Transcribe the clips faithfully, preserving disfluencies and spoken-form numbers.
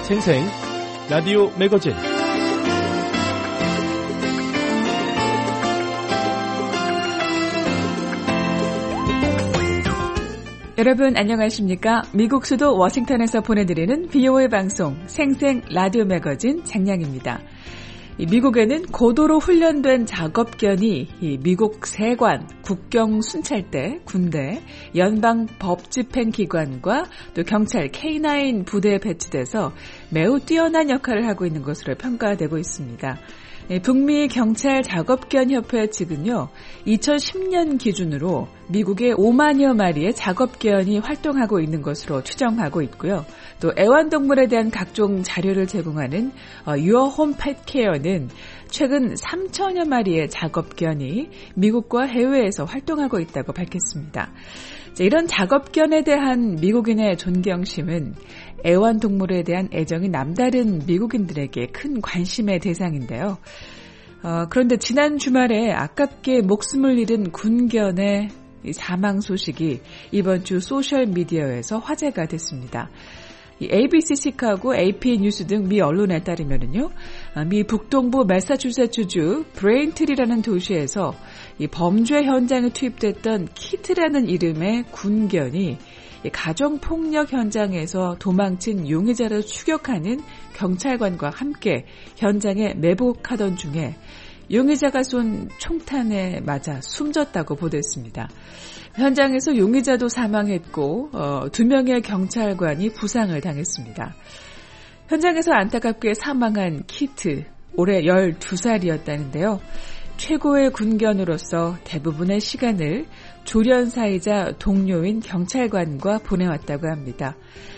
생생 라디오 매거진 여러분 안녕하십니까? 미국 수도 워싱턴에서 보내드리는 비오에이 방송 생생 라디오 매거진 장량입니다. 미국에는 고도로 훈련된 작업견이 미국 세관, 국경 순찰대, 군대, 연방 법집행기관과 또 경찰 케이 나인 부대에 배치돼서 매우 뛰어난 역할을 하고 있는 것으로 평가되고 있습니다. 북미 경찰 작업견 협회 측은요, 이천십 년 기준으로 미국의 오만여 마리의 작업견이 활동하고 있는 것으로 추정하고 있고요. 또 애완동물에 대한 각종 자료를 제공하는 Your Home Pet Care는 최근 삼천여 마리의 작업견이 미국과 해외에서 활동하고 있다고 밝혔습니다. 이런 작업견에 대한 미국인의 존경심은 애완동물에 대한 애정이 남다른 미국인들에게 큰 관심의 대상인데요. 어, 그런데 지난 주말에 아깝게 목숨을 잃은 군견의 사망 소식이 이번 주 소셜미디어에서 화제가 됐습니다. 에이비씨 시카고, 에이피 뉴스 등 미 언론에 따르면은요, 미 북동부 매사추세츠주 브레인트리라는 도시에서 이 범죄 현장에 투입됐던 키트라는 이름의 군견이 가정폭력 현장에서 도망친 용의자를 추격하는 경찰관과 함께 현장에 매복하던 중에 용의자가 쏜 총탄에 맞아 숨졌다고 보도했습니다. 현장에서 용의자도 사망했고 어, 두 명의 경찰관이 부상을 당했습니다. 현장에서 안타깝게 사망한 키트, 올해 열두 살이었다는데요. 최고의 군견으로서 대부분의 시간을 조련사이자 동료인 경찰관과 보내왔다고 합니다.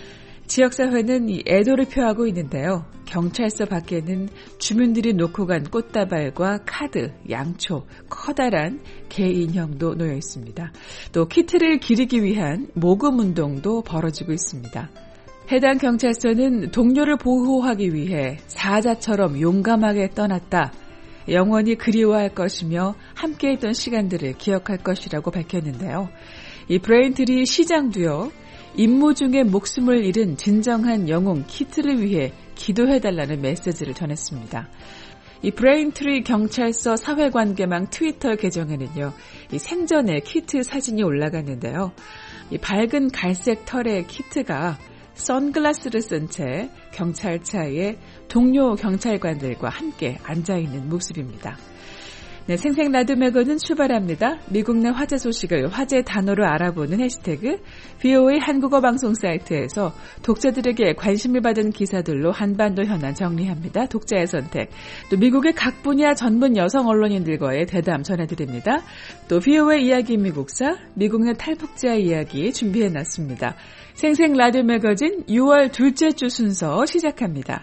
지역사회는 이 애도를 표하고 있는데요. 경찰서 밖에는 주민들이 놓고 간 꽃다발과 카드, 양초, 커다란 개 인형도 놓여 있습니다. 또 키트를 기리기 위한 모금운동도 벌어지고 있습니다. 해당 경찰서는 동료를 보호하기 위해 사자처럼 용감하게 떠났다. 영원히 그리워할 것이며 함께했던 시간들을 기억할 것이라고 밝혔는데요. 이 브레인트리 시장도요, 임무 중에 목숨을 잃은 진정한 영웅 키트를 위해 기도해달라는 메시지를 전했습니다. 이 브레인트리 경찰서 사회관계망 트위터 계정에는요, 이 생전에 키트 사진이 올라갔는데요. 이 밝은 갈색 털의 키트가 선글라스를 쓴 채 경찰차에 동료 경찰관들과 함께 앉아있는 모습입니다. 네, 생생 라디오 매거진 출발합니다. 미국 내 화제 소식을 화제 단어로 알아보는 해시태그 비오에이 한국어 방송 사이트에서 독자들에게 관심을 받은 기사들로 한반도 현안 정리합니다. 독자의 선택. 또 미국의 각 분야 전문 여성 언론인들과의 대담 전해드립니다. 또 비오에이 이야기 미국사, 미국 내 탈북자 이야기 준비해놨습니다. 생생 라디오 매거진 유월 둘째 주 순서 시작합니다.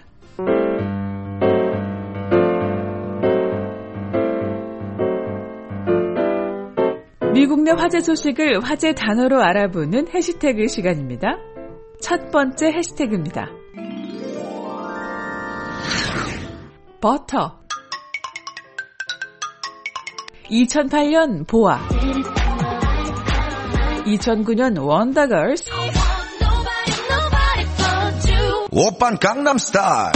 미국 내 화제 소식을 화제 단어로 알아보는 해시태그 시간입니다. 첫 번째 해시태그입니다. 버터. 이천팔 년 보아. 이천구 년 원더걸스. 오빤 강남스타일.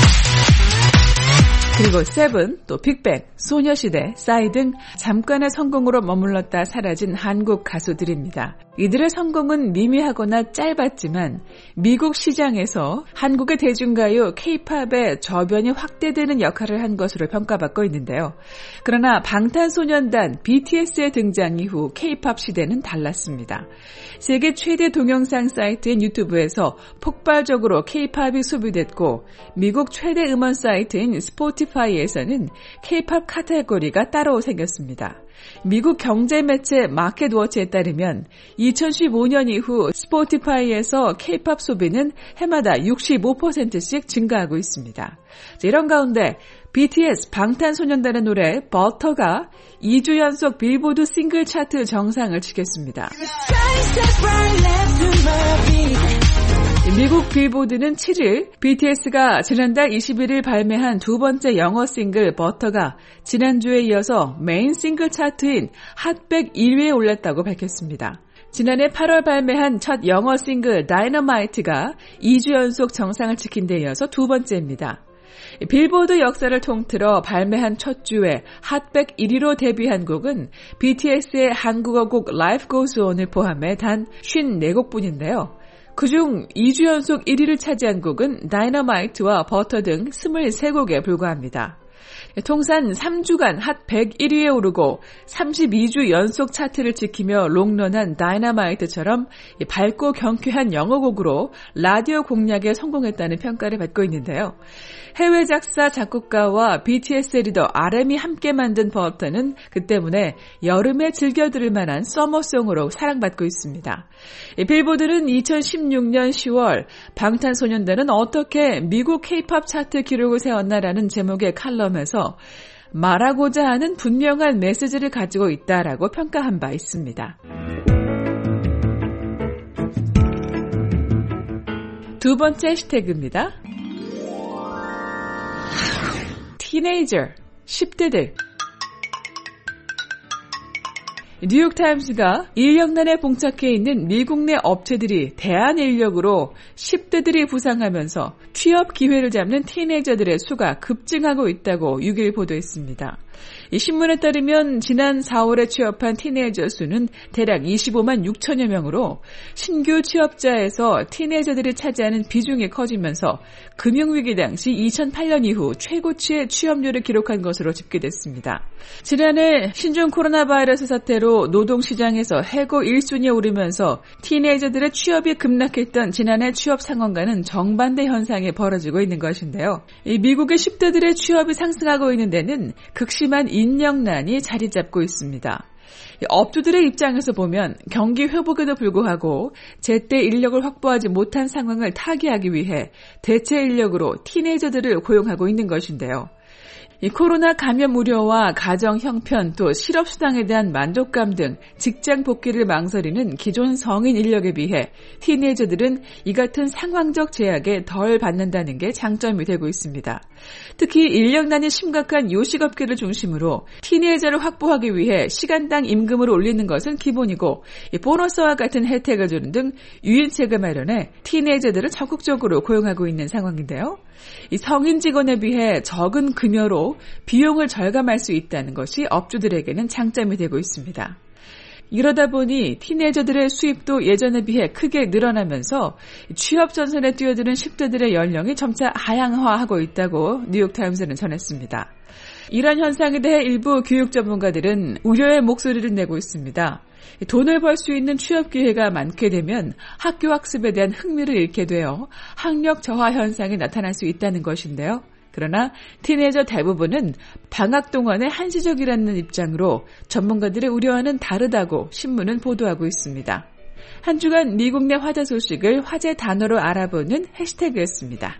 그리고 세븐, 또 빅뱅, 소녀시대, 싸이 등 잠깐의 성공으로 머물렀다 사라진 한국 가수들입니다. 이들의 성공은 미미하거나 짧았지만 미국 시장에서 한국의 대중가요 K-팝의 저변이 확대되는 역할을 한 것으로 평가받고 있는데요. 그러나 방탄소년단 비티에스의 등장 이후 K-팝 시대는 달랐습니다. 세계 최대 동영상 사이트인 유튜브에서 폭발적으로 K-팝이 소비됐고 미국 최대 음원 사이트인 스포티파이에서는 K-팝 카테고리가 따로 생겼습니다. 미국 경제 매체 마켓워치에 따르면 이천십오 년 이후 스포티파이에서 K-팝 소비는 해마다 육십오 퍼센트씩 증가하고 있습니다. 이런 가운데 비티에스 방탄소년단의 노래 버터가 이 주 연속 빌보드 싱글 차트 정상을 지켰습니다. 미국 빌보드는 칠 일 비티에스가 지난달 이십일 일 발매한 두 번째 영어 싱글 버터가 지난주에 이어서 메인 싱글 차트인 핫백 일 위에 올랐다고 밝혔습니다. 지난해 팔월 발매한 첫 영어 싱글 다이너마이트가 이 주 연속 정상을 지킨 데 이어서 두 번째입니다. 빌보드 역사를 통틀어 발매한 첫 주에 핫백 일 위로 데뷔한 곡은 비티에스의 한국어 곡 Life Goes On을 포함해 단 오십사 곡뿐인데요. 그중 이 주 연속 일 위를 차지한 곡은 다이너마이트와 버터 등 이십삼 곡에 불과합니다. 통산 삼 주간 핫 백일 위에 오르고 삼십이 주 연속 차트를 지키며 롱런한 다이너마이트처럼 밝고 경쾌한 영어곡으로 라디오 공략에 성공했다는 평가를 받고 있는데요. 해외 작사 작곡가와 비티에스 리더 알엠이 함께 만든 버터는 그 때문에 여름에 즐겨 들을 만한 서머송으로 사랑받고 있습니다. 빌보드는 이천십육 년 시월 방탄소년단은 어떻게 미국 케이팝 차트 기록을 세웠나라는 제목의 칼럼에서 말하고자 하는 분명한 메시지를 가지고 있다라고 평가한 바 있습니다. 두 번째 해시태그입니다. 티네이저, 십 대들. 뉴욕타임스가 인력난에 봉착해 있는 미국 내 업체들이 대한 인력으로 십 대들이 부상하면서 취업 기회를 잡는 티네이저들의 수가 급증하고 있다고 육 일 보도했습니다. 이 신문에 따르면 지난 사월에 취업한 티네이저 수는 대략 이십오만 육천여 명으로 신규 취업자에서 티네이저들이 차지하는 비중이 커지면서 금융위기 당시 이천팔 년 이후 최고치의 취업률을 기록한 것으로 집계됐습니다. 지난해 신종 코로나 바이러스 사태로 노동시장에서 해고 일 순위에 오르면서 티네이저들의 취업이 급락했던 지난해 취업 상황과는 정반대 현상이 벌어지고 있는 것인데요. 이 미국의 십 대들의 취업이 상승하고 있는 데는 극심한 인력난이 자리 잡고 있습니다. 업주들의 입장에서 보면 경기 회복에도 불구하고 제때 인력을 확보하지 못한 상황을 타개하기 위해 대체 인력으로 티네이저들을 고용하고 있는 것인데요. 이 코로나 감염 우려와 가정 형편 또 실업수당에 대한 만족감 등 직장 복귀를 망설이는 기존 성인 인력에 비해 티네이저들은 이 같은 상황적 제약에 덜 받는다는 게 장점이 되고 있습니다. 특히 인력난이 심각한 요식업계를 중심으로 티네이저를 확보하기 위해 시간당 임금을 올리는 것은 기본이고 보너스와 같은 혜택을 주는 등 유인책을 마련해 티네이저들을 적극적으로 고용하고 있는 상황인데요. 이 성인 직원에 비해 적은 급여로 비용을 절감할 수 있다는 것이 업주들에게는 장점이 되고 있습니다. 이러다 보니 티네이저들의 수입도 예전에 비해 크게 늘어나면서 취업 전선에 뛰어드는 십 대들의 연령이 점차 하향화하고 있다고 뉴욕타임스는 전했습니다. 이런 현상에 대해 일부 교육 전문가들은 우려의 목소리를 내고 있습니다. 돈을 벌 수 있는 취업 기회가 많게 되면 학교 학습에 대한 흥미를 잃게 되어 학력 저하 현상이 나타날 수 있다는 것인데요. 그러나 티네이저 대부분은 방학 동안에 한시적이라는 입장으로 전문가들의 우려와는 다르다고 신문은 보도하고 있습니다. 한 주간 미국 내 화제 소식을 화제 단어로 알아보는 해시태그였습니다.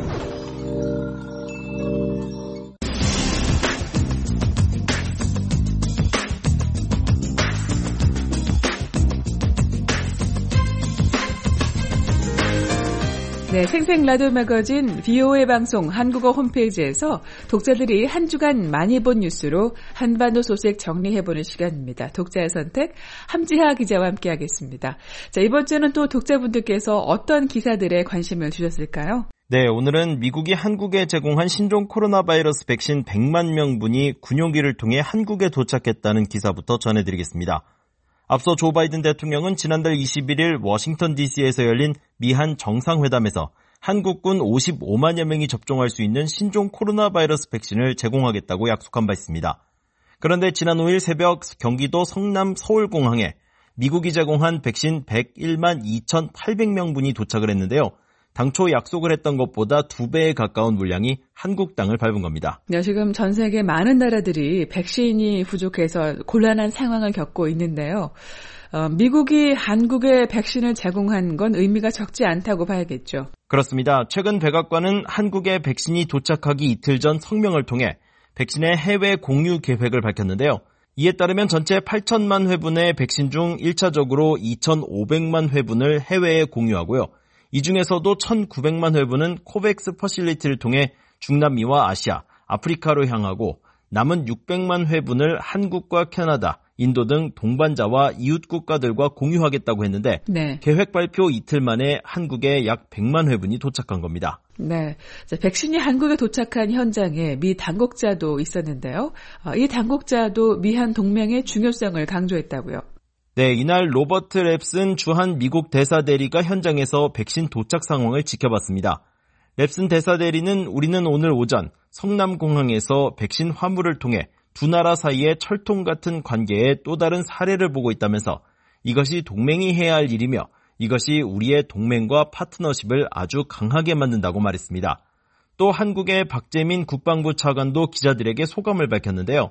네, 생생 라디오 매거진 비오에이 방송 한국어 홈페이지에서 독자들이 한 주간 많이 본 뉴스로 한반도 소식 정리해보는 시간입니다. 독자의 선택, 함지하 기자와 함께하겠습니다. 자, 이번 주는 또 독자분들께서 어떤 기사들에 관심을 주셨을까요? 네, 오늘은 미국이 한국에 제공한 신종 코로나 바이러스 백신 백만 명분이 군용기를 통해 한국에 도착했다는 기사부터 전해드리겠습니다. 앞서 조 바이든 대통령은 지난달 이십일일 워싱턴 디씨에서 열린 미한 정상회담에서 한국군 오십오만여 명이 접종할 수 있는 신종 코로나 바이러스 백신을 제공하겠다고 약속한 바 있습니다. 그런데 지난 오일 새벽 경기도 성남 서울공항에 미국이 제공한 백신 백일만 이천팔백 명분이 도착을 했는데요. 당초 약속을 했던 것보다 두 배에 가까운 물량이 한국 땅을 밟은 겁니다. 네, 지금 전 세계 많은 나라들이 백신이 부족해서 곤란한 상황을 겪고 있는데요. 어, 미국이 한국에 백신을 제공한 건 의미가 적지 않다고 봐야겠죠. 그렇습니다. 최근 백악관은 한국에 백신이 도착하기 이틀 전 성명을 통해 백신의 해외 공유 계획을 밝혔는데요. 이에 따르면 전체 팔천만 회분의 백신 중 일 차적으로 이천오백만 회분을 해외에 공유하고요. 이 중에서도 천구백만 회분은 코백스 퍼실리티를 통해 중남미와 아시아, 아프리카로 향하고 남은 육백만 회분을 한국과 캐나다, 인도 등 동반자와 이웃 국가들과 공유하겠다고 했는데 네. 계획 발표 이틀 만에 한국에 약 백만 회분이 도착한 겁니다. 네, 자, 백신이 한국에 도착한 현장에 미 당국자도 있었는데요. 어, 이 당국자도 미한 동맹의 중요성을 강조했다고요. 네, 이날 로버트 랩슨 주한 미국 대사대리가 현장에서 백신 도착 상황을 지켜봤습니다. 랩슨 대사대리는 우리는 오늘 오전 성남공항에서 백신 화물을 통해 두 나라 사이의 철통 같은 관계의 또 다른 사례를 보고 있다면서 이것이 동맹이 해야 할 일이며 이것이 우리의 동맹과 파트너십을 아주 강하게 만든다고 말했습니다. 또 한국의 박재민 국방부 차관도 기자들에게 소감을 밝혔는데요.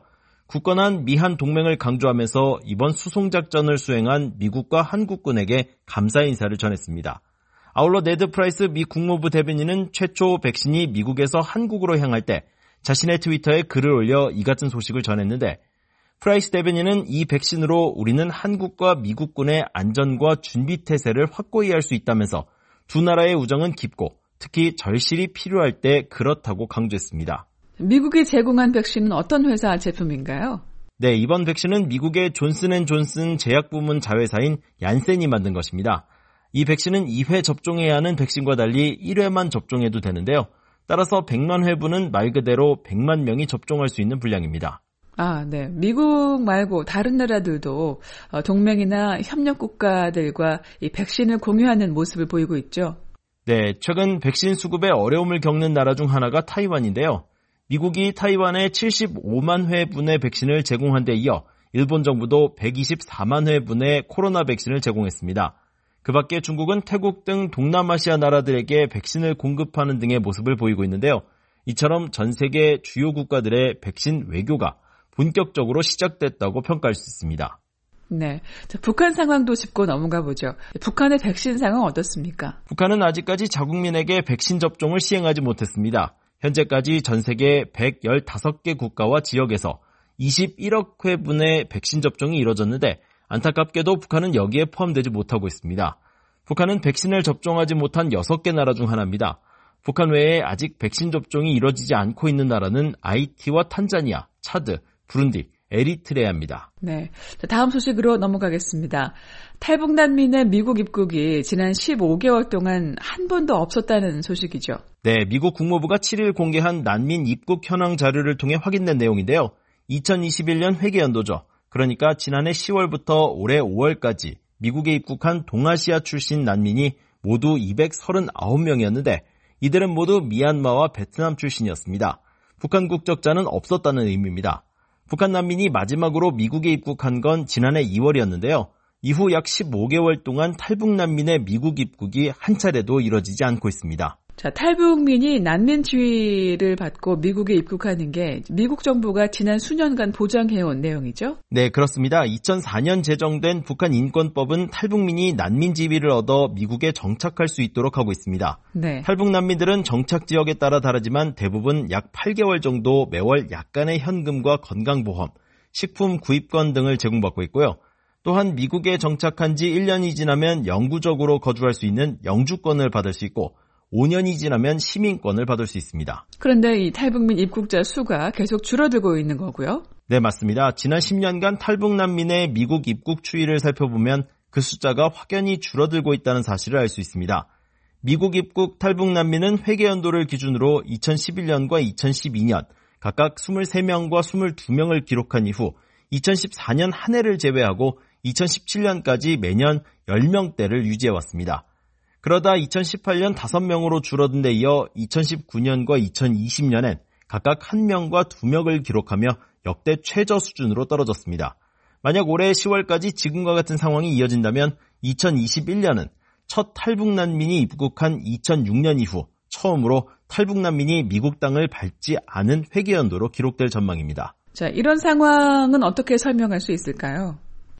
굳건한 미한 동맹을 강조하면서 이번 수송작전을 수행한 미국과 한국군에게 감사 인사를 전했습니다. 아울러 네드 프라이스 미 국무부 대변인은 최초 백신이 미국에서 한국으로 향할 때 자신의 트위터에 글을 올려 이 같은 소식을 전했는데 프라이스 대변인은 이 백신으로 우리는 한국과 미국군의 안전과 준비 태세를 확고히 할 수 있다면서 두 나라의 우정은 깊고 특히 절실히 필요할 때 그렇다고 강조했습니다. 미국이 제공한 백신은 어떤 회사 제품인가요? 네, 이번 백신은 미국의 존슨앤존슨 제약부문 자회사인 얀센이 만든 것입니다. 이 백신은 이 회 접종해야 하는 백신과 달리 일 회만 접종해도 되는데요. 따라서 백만 회분은 말 그대로 백만 명이 접종할 수 있는 분량입니다. 아, 네. 미국 말고 다른 나라들도 동맹이나 협력 국가들과 이 백신을 공유하는 모습을 보이고 있죠. 네, 최근 백신 수급에 어려움을 겪는 나라 중 하나가 타이완인데요. 미국이 타이완에 칠십오만 회분의 백신을 제공한 데 이어 일본 정부도 백이십사만 회분의 코로나 백신을 제공했습니다. 그 밖에 중국은 태국 등 동남아시아 나라들에게 백신을 공급하는 등의 모습을 보이고 있는데요. 이처럼 전 세계 주요 국가들의 백신 외교가 본격적으로 시작됐다고 평가할 수 있습니다. 네, 자, 북한 상황도 짚고 넘어가 보죠. 북한의 백신 상황 어떻습니까? 북한은 아직까지 자국민에게 백신 접종을 시행하지 못했습니다. 현재까지 전 세계 백십오 개 국가와 지역에서 이십일억 회분의 백신 접종이 이뤄졌는데 안타깝게도 북한은 여기에 포함되지 못하고 있습니다. 북한은 백신을 접종하지 못한 여섯 개 나라 중 하나입니다. 북한 외에 아직 백신 접종이 이뤄지지 않고 있는 나라는 아이티와 탄자니아, 차드, 부룬디, 에리트레아입니다. 네, 다음 소식으로 넘어가겠습니다. 탈북 난민의 미국 입국이 지난 십오 개월 동안 한 번도 없었다는 소식이죠. 네, 미국 국무부가 칠 일 공개한 난민 입국 현황 자료를 통해 확인된 내용인데요. 이천이십일 년 회계연도죠. 그러니까 지난해 시월부터 올해 오월까지 미국에 입국한 동아시아 출신 난민이 모두 이백삼십구 명이었는데 이들은 모두 미얀마와 베트남 출신이었습니다. 북한 국적자는 없었다는 의미입니다. 북한 난민이 마지막으로 미국에 입국한 건 지난해 이월이었는데요. 이후 약 십오 개월 동안 탈북 난민의 미국 입국이 한 차례도 이뤄지지 않고 있습니다. 자, 탈북민이 난민 지위를 받고 미국에 입국하는 게 미국 정부가 지난 수년간 보장해온 내용이죠? 네, 그렇습니다. 이천사 년 제정된 북한 인권법은 탈북민이 난민 지위를 얻어 미국에 정착할 수 있도록 하고 있습니다. 네. 탈북 난민들은 정착 지역에 따라 다르지만 대부분 약 팔 개월 정도 매월 약간의 현금과 건강보험, 식품 구입권 등을 제공받고 있고요. 또한 미국에 정착한 지 일 년이 지나면 영구적으로 거주할 수 있는 영주권을 받을 수 있고 오 년이 지나면 시민권을 받을 수 있습니다. 그런데 이 탈북민 입국자 수가 계속 줄어들고 있는 거고요? 네, 맞습니다. 지난 십 년간 탈북 난민의 미국 입국 추이를 살펴보면 그 숫자가 확연히 줄어들고 있다는 사실을 알 수 있습니다. 미국 입국 탈북 난민은 회계연도를 기준으로 이천십일 년과 이천십이 년 각각 이십삼 명과 이십이 명을 기록한 이후 이천십사 년 한 해를 제외하고 이천십칠 년까지 매년 십 명대를 유지해왔습니다. 그러다 이천십팔 년 다섯 명으로 줄어든 데 이어 이천십구 년과 이천이십 년엔 각각 한 명과 두 명을 기록하며 역대 최저 수준으로 떨어졌습니다. 만약 올해 시월까지 지금과 같은 상황이 이어진다면 이천이십일 년은 첫 탈북 난민이 입국한 이천육 년 이후 처음으로 탈북 난민이 미국 땅을 밟지 않은 회계연도로 기록될 전망입니다. 자, 이런 상황은 어떻게 설명할 수 있을까요?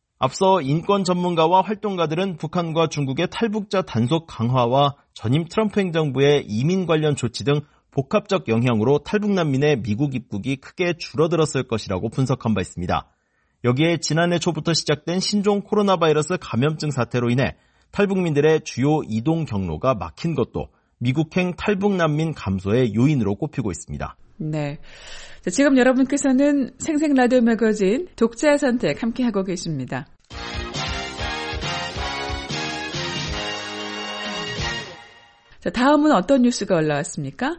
앞서 인권 전문가와 활동가들은 북한과 중국의 탈북자 단속 강화와 전임 트럼프 행정부의 이민 관련 조치 등 복합적 영향으로 탈북 난민의 미국 입국이 크게 줄어들었을 것이라고 분석한 바 있습니다. 여기에 지난해 초부터 시작된 신종 코로나 바이러스 감염증 사태로 인해 탈북민들의 주요 이동 경로가 막힌 것도 미국행 탈북 난민 감소의 요인으로 꼽히고 있습니다. 네. 자, 지금 여러분께서는 생생 라디오 매거진 독자의 선택 함께하고 계십니다. 자, 다음은 어떤 뉴스가 올라왔습니까?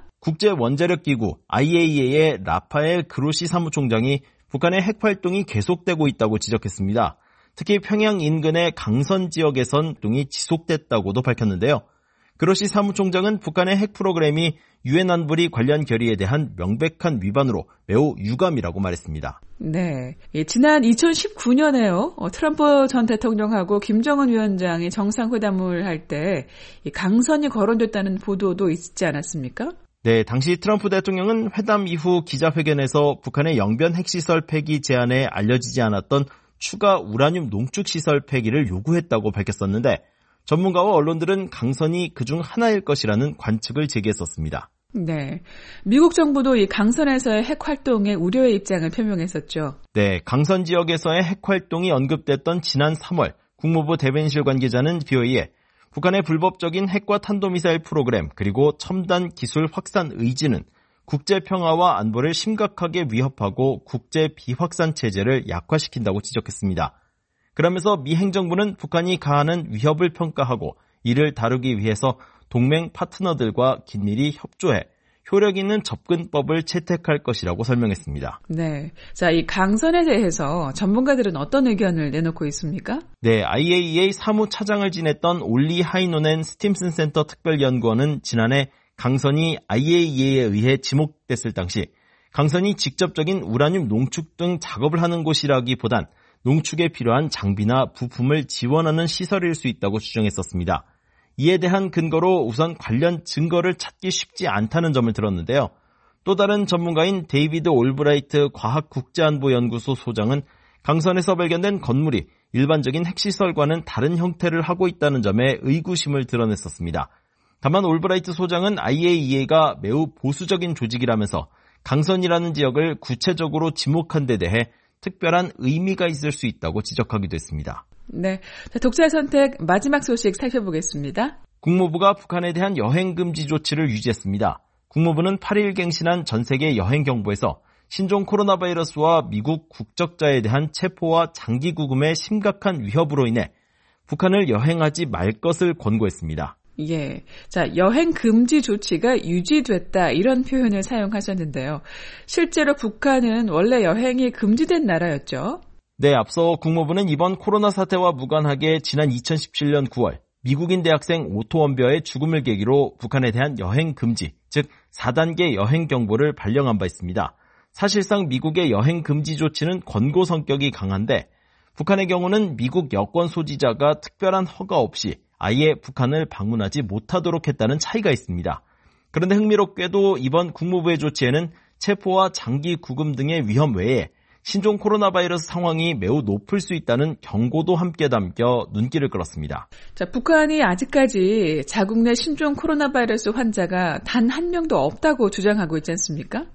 국제원자력기구 아이에이이에이의 라파엘 그로시 사무총장이 북한의 핵활동이 계속되고 있다고 지적했습니다. 특히 평양 인근의 강선 지역에선 활동이 지속됐다고도 밝혔는데요. 그로시 사무총장은 북한의 핵 프로그램이 유엔 안보리 관련 결의에 대한 명백한 위반으로 매우 유감이라고 말했습니다. 네, 예, 지난 이천십구 년에요. 어, 트럼프 전 대통령하고 김정은 위원장이 정상회담을 할 때 강선이 거론됐다는 보도도 있지 않았습니까? 네, 당시 트럼프 대통령은 회담 이후 기자회견에서 북한의 영변 핵시설 폐기 제안에 알려지지 않았던 추가 우라늄 농축시설 폐기를 요구했다고 밝혔었는데 전문가와 언론들은 강선이 그중 하나일 것이라는 관측을 제기했었습니다. 네, 미국 정부도 이 강선에서의 핵 활동에 우려의 입장을 표명했었죠. 네, 강선 지역에서의 핵 활동이 언급됐던 지난 삼월 국무부 대변인실 관계자는 비오이에 북한의 불법적인 핵과 탄도미사일 프로그램 그리고 첨단 기술 확산 의지는 국제 평화와 안보를 심각하게 위협하고 국제 비확산 체제를 약화시킨다고 지적했습니다. 그러면서 미 행정부는 북한이 가하는 위협을 평가하고 이를 다루기 위해서 동맹 파트너들과 긴밀히 협조해 효력 있는 접근법을 채택할 것이라고 설명했습니다. 네, 자, 이 강선에 대해서 전문가들은 어떤 의견을 내놓고 있습니까? 네, 아이에이이에이 사무차장을 지냈던 올리 하이노넨 스팀슨 센터 특별연구원은 지난해 강선이 아이에이이에이에 의해 지목됐을 당시 강선이 직접적인 우라늄 농축 등 작업을 하는 곳이라기보단 농축에 필요한 장비나 부품을 지원하는 시설일 수 있다고 주장했었습니다. 이에 대한 근거로 우선 관련 증거를 찾기 쉽지 않다는 점을 들었는데요. 또 다른 전문가인 데이비드 올브라이트 과학국제안보연구소 소장은 강선에서 발견된 건물이 일반적인 핵시설과는 다른 형태를 하고 있다는 점에 의구심을 드러냈었습니다. 다만 올브라이트 소장은 아이에이이에이가 매우 보수적인 조직이라면서 강선이라는 지역을 구체적으로 지목한 데 대해 특별한 의미가 있을 수 있다고 지적하기도 했습니다. 네, 독자의 선택 마지막 소식 살펴보겠습니다. 국무부가 북한에 대한 여행 금지 조치를 유지했습니다. 국무부는 팔 일 갱신한 전 세계 여행 경보에서 신종 코로나 바이러스와 미국 국적자에 대한 체포와 장기 구금의 심각한 위협으로 인해 북한을 여행하지 말 것을 권고했습니다. 예, 자, 여행 금지 조치가 유지됐다 이런 표현을 사용하셨는데요. 실제로 북한은 원래 여행이 금지된 나라였죠? 네, 앞서 국무부는 이번 코로나 사태와 무관하게 지난 이천십칠 년 구월 미국인 대학생 오토 원벼의 죽음을 계기로 북한에 대한 여행 금지, 즉 사 단계 여행 경보를 발령한 바 있습니다. 사실상 미국의 여행 금지 조치는 권고 성격이 강한데 북한의 경우는 미국 여권 소지자가 특별한 허가 없이 아예 북한을 방문하지 못하도록 했다는 차이가 있습니다. 그런데 흥미롭게도 이번 국무부의 조치에는 체포와 장기 구금 등의 위험 외에 신종 코로나 바이러스 상황이 매우 높을 수 있다는 경고도 함께 담겨 눈길을 끌었습니다. 자, 북한이 아직까지 자국 내 신종 코로나 바이러스 환자가 단 한 명도 없다고 주장하고 있지 않습니까?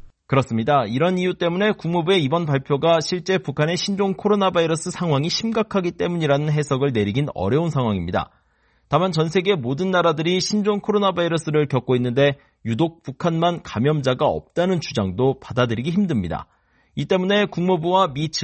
그렇습니다. 이런 이유 때문에 국무부의 이번 발표가 실제 북한의 신종 코로나 바이러스 상황이 심각하기 때문이라는 해석을 내리긴 어려운 상황입니다. 다만 전 세계 모든 나라들이 신종 코로나 바이러스를 겪고 있는데 유독 북한만 감염자가 없다는 주장도 받아들이기 힘듭니다. 이 때문에 국무부와 미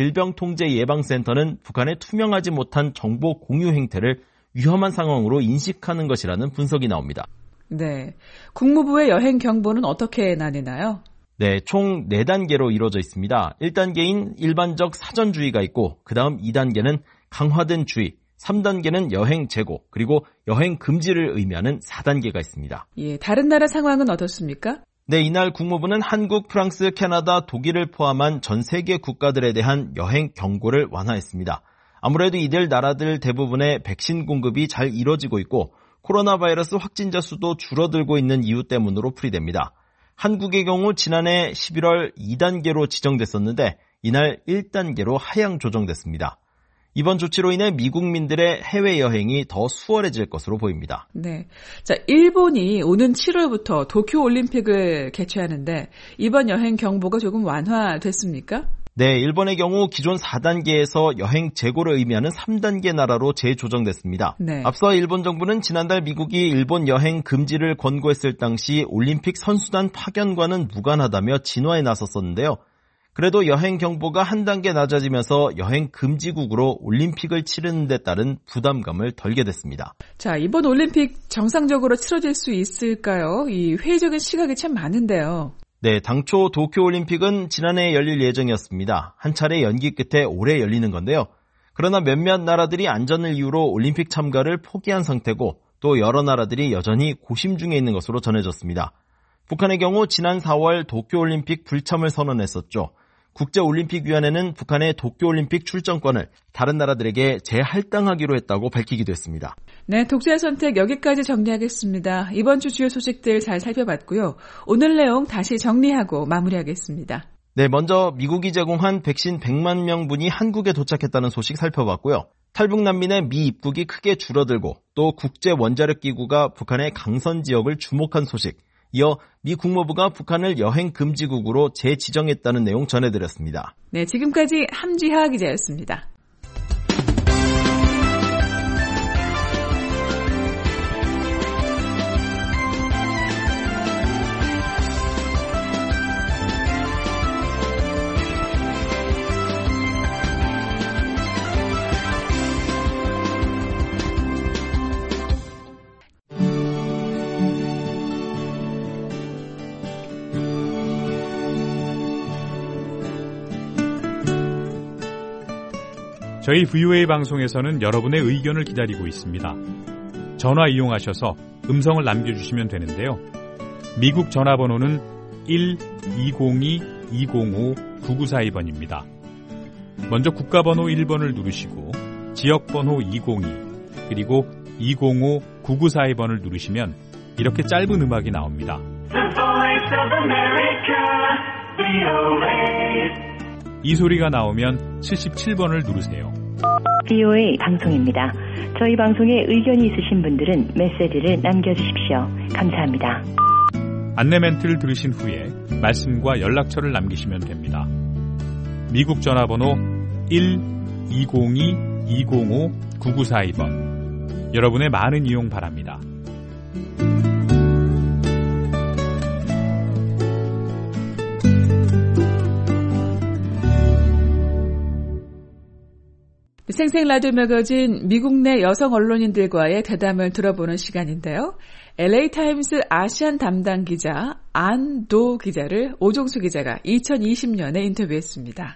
질병통제예방센터는 북한의 투명하지 못한 정보 공유 행태를 위험한 상황으로 인식하는 것이라는 분석이 나옵니다. 네, 국무부의 여행 경보는 어떻게 나뉘나요? 네, 총 네 단계로 이루어져 있습니다. 일 단계인 일반적 사전 주의가 있고 그 다음 이 단계는 강화된 주의, 삼 단계는 여행 재고, 그리고 여행 금지를 의미하는 사 단계가 있습니다. 예, 다른 나라 상황은 어떻습니까? 네, 이날 국무부는 한국, 프랑스, 캐나다, 독일을 포함한 전 세계 국가들에 대한 여행 경고를 완화했습니다. 아무래도 이들 나라들 대부분의 백신 공급이 잘 이뤄지고 있고 코로나 바이러스 확진자 수도 줄어들고 있는 이유 때문으로 풀이됩니다. 한국의 경우 지난해 십일월 이 단계로 지정됐었는데 이날 일 단계로 하향 조정됐습니다. 이번 조치로 인해 미국민들의 해외여행이 더 수월해질 것으로 보입니다. 네, 자, 일본이 오는 칠월부터 도쿄올림픽을 개최하는데 이번 여행 경보가 조금 완화됐습니까? 네, 일본의 경우 기존 사 단계에서 여행 재고를 의미하는 삼 단계 나라로 재조정됐습니다. 네. 앞서 일본 정부는 지난달 미국이 일본 여행 금지를 권고했을 당시 올림픽 선수단 파견과는 무관하다며 진화에 나섰었는데요. 그래도 여행 경보가 한 단계 낮아지면서 여행 금지국으로 올림픽을 치르는 데 따른 부담감을 덜게 됐습니다. 자, 이번 올림픽 정상적으로 치러질 수 있을까요? 이 회의적인 시각이 참 많은데요. 네, 당초 도쿄올림픽은 지난해 열릴 예정이었습니다. 한 차례 연기 끝에 올해 열리는 건데요. 그러나 몇몇 나라들이 안전을 이유로 올림픽 참가를 포기한 상태고 또 여러 나라들이 여전히 고심 중에 있는 것으로 전해졌습니다. 북한의 경우 지난 사월 도쿄올림픽 불참을 선언했었죠. 국제올림픽위원회는 북한의 도쿄올림픽 출전권을 다른 나라들에게 재할당하기로 했다고 밝히기도 했습니다. 네, 독자의 선택 여기까지 정리하겠습니다. 이번 주 주요 소식들 잘 살펴봤고요. 오늘 내용 다시 정리하고 마무리하겠습니다. 네, 먼저 미국이 제공한 백신 백만 명분이 한국에 도착했다는 소식 살펴봤고요. 탈북 난민의 미 입국이 크게 줄어들고 또 국제원자력기구가 북한의 강선 지역을 주목한 소식, 이어 미 국무부가 북한을 여행 금지국으로 재지정했다는 내용 전해드렸습니다. 네, 지금까지 함지하 기자였습니다. 저희 브이오에이 방송에서는 여러분의 의견을 기다리고 있습니다. 전화 이용하셔서 음성을 남겨주시면 되는데요. 미국 전화번호는 일 이공이 이공오 구구사이 번입니다. 먼저 국가번호 일 번을 누르시고 지역번호 이공이 그리고 이공오 구구사이 번을 누르시면 이렇게 짧은 음악이 나옵니다. 이 소리가 나오면 칠십칠 번을 누르세요. 브이오에이 방송입니다. 저희 방송에 의견이 있으신 분들은 메시지를 남겨주십시오. 감사합니다. 안내 멘트를 들으신 후에 말씀과 연락처를 남기시면 됩니다. 미국 전화번호 일 이공이 이공오 구구사이 번. 여러분의 많은 이용 바랍니다. 생생 라디오 매거진 미국 내 여성 언론인들과의 대담을 들어보는 시간인데요. 엘에이 타임스 아시안 담당 기자 안도 기자를 오종수 기자가 이천이십 년에 인터뷰했습니다.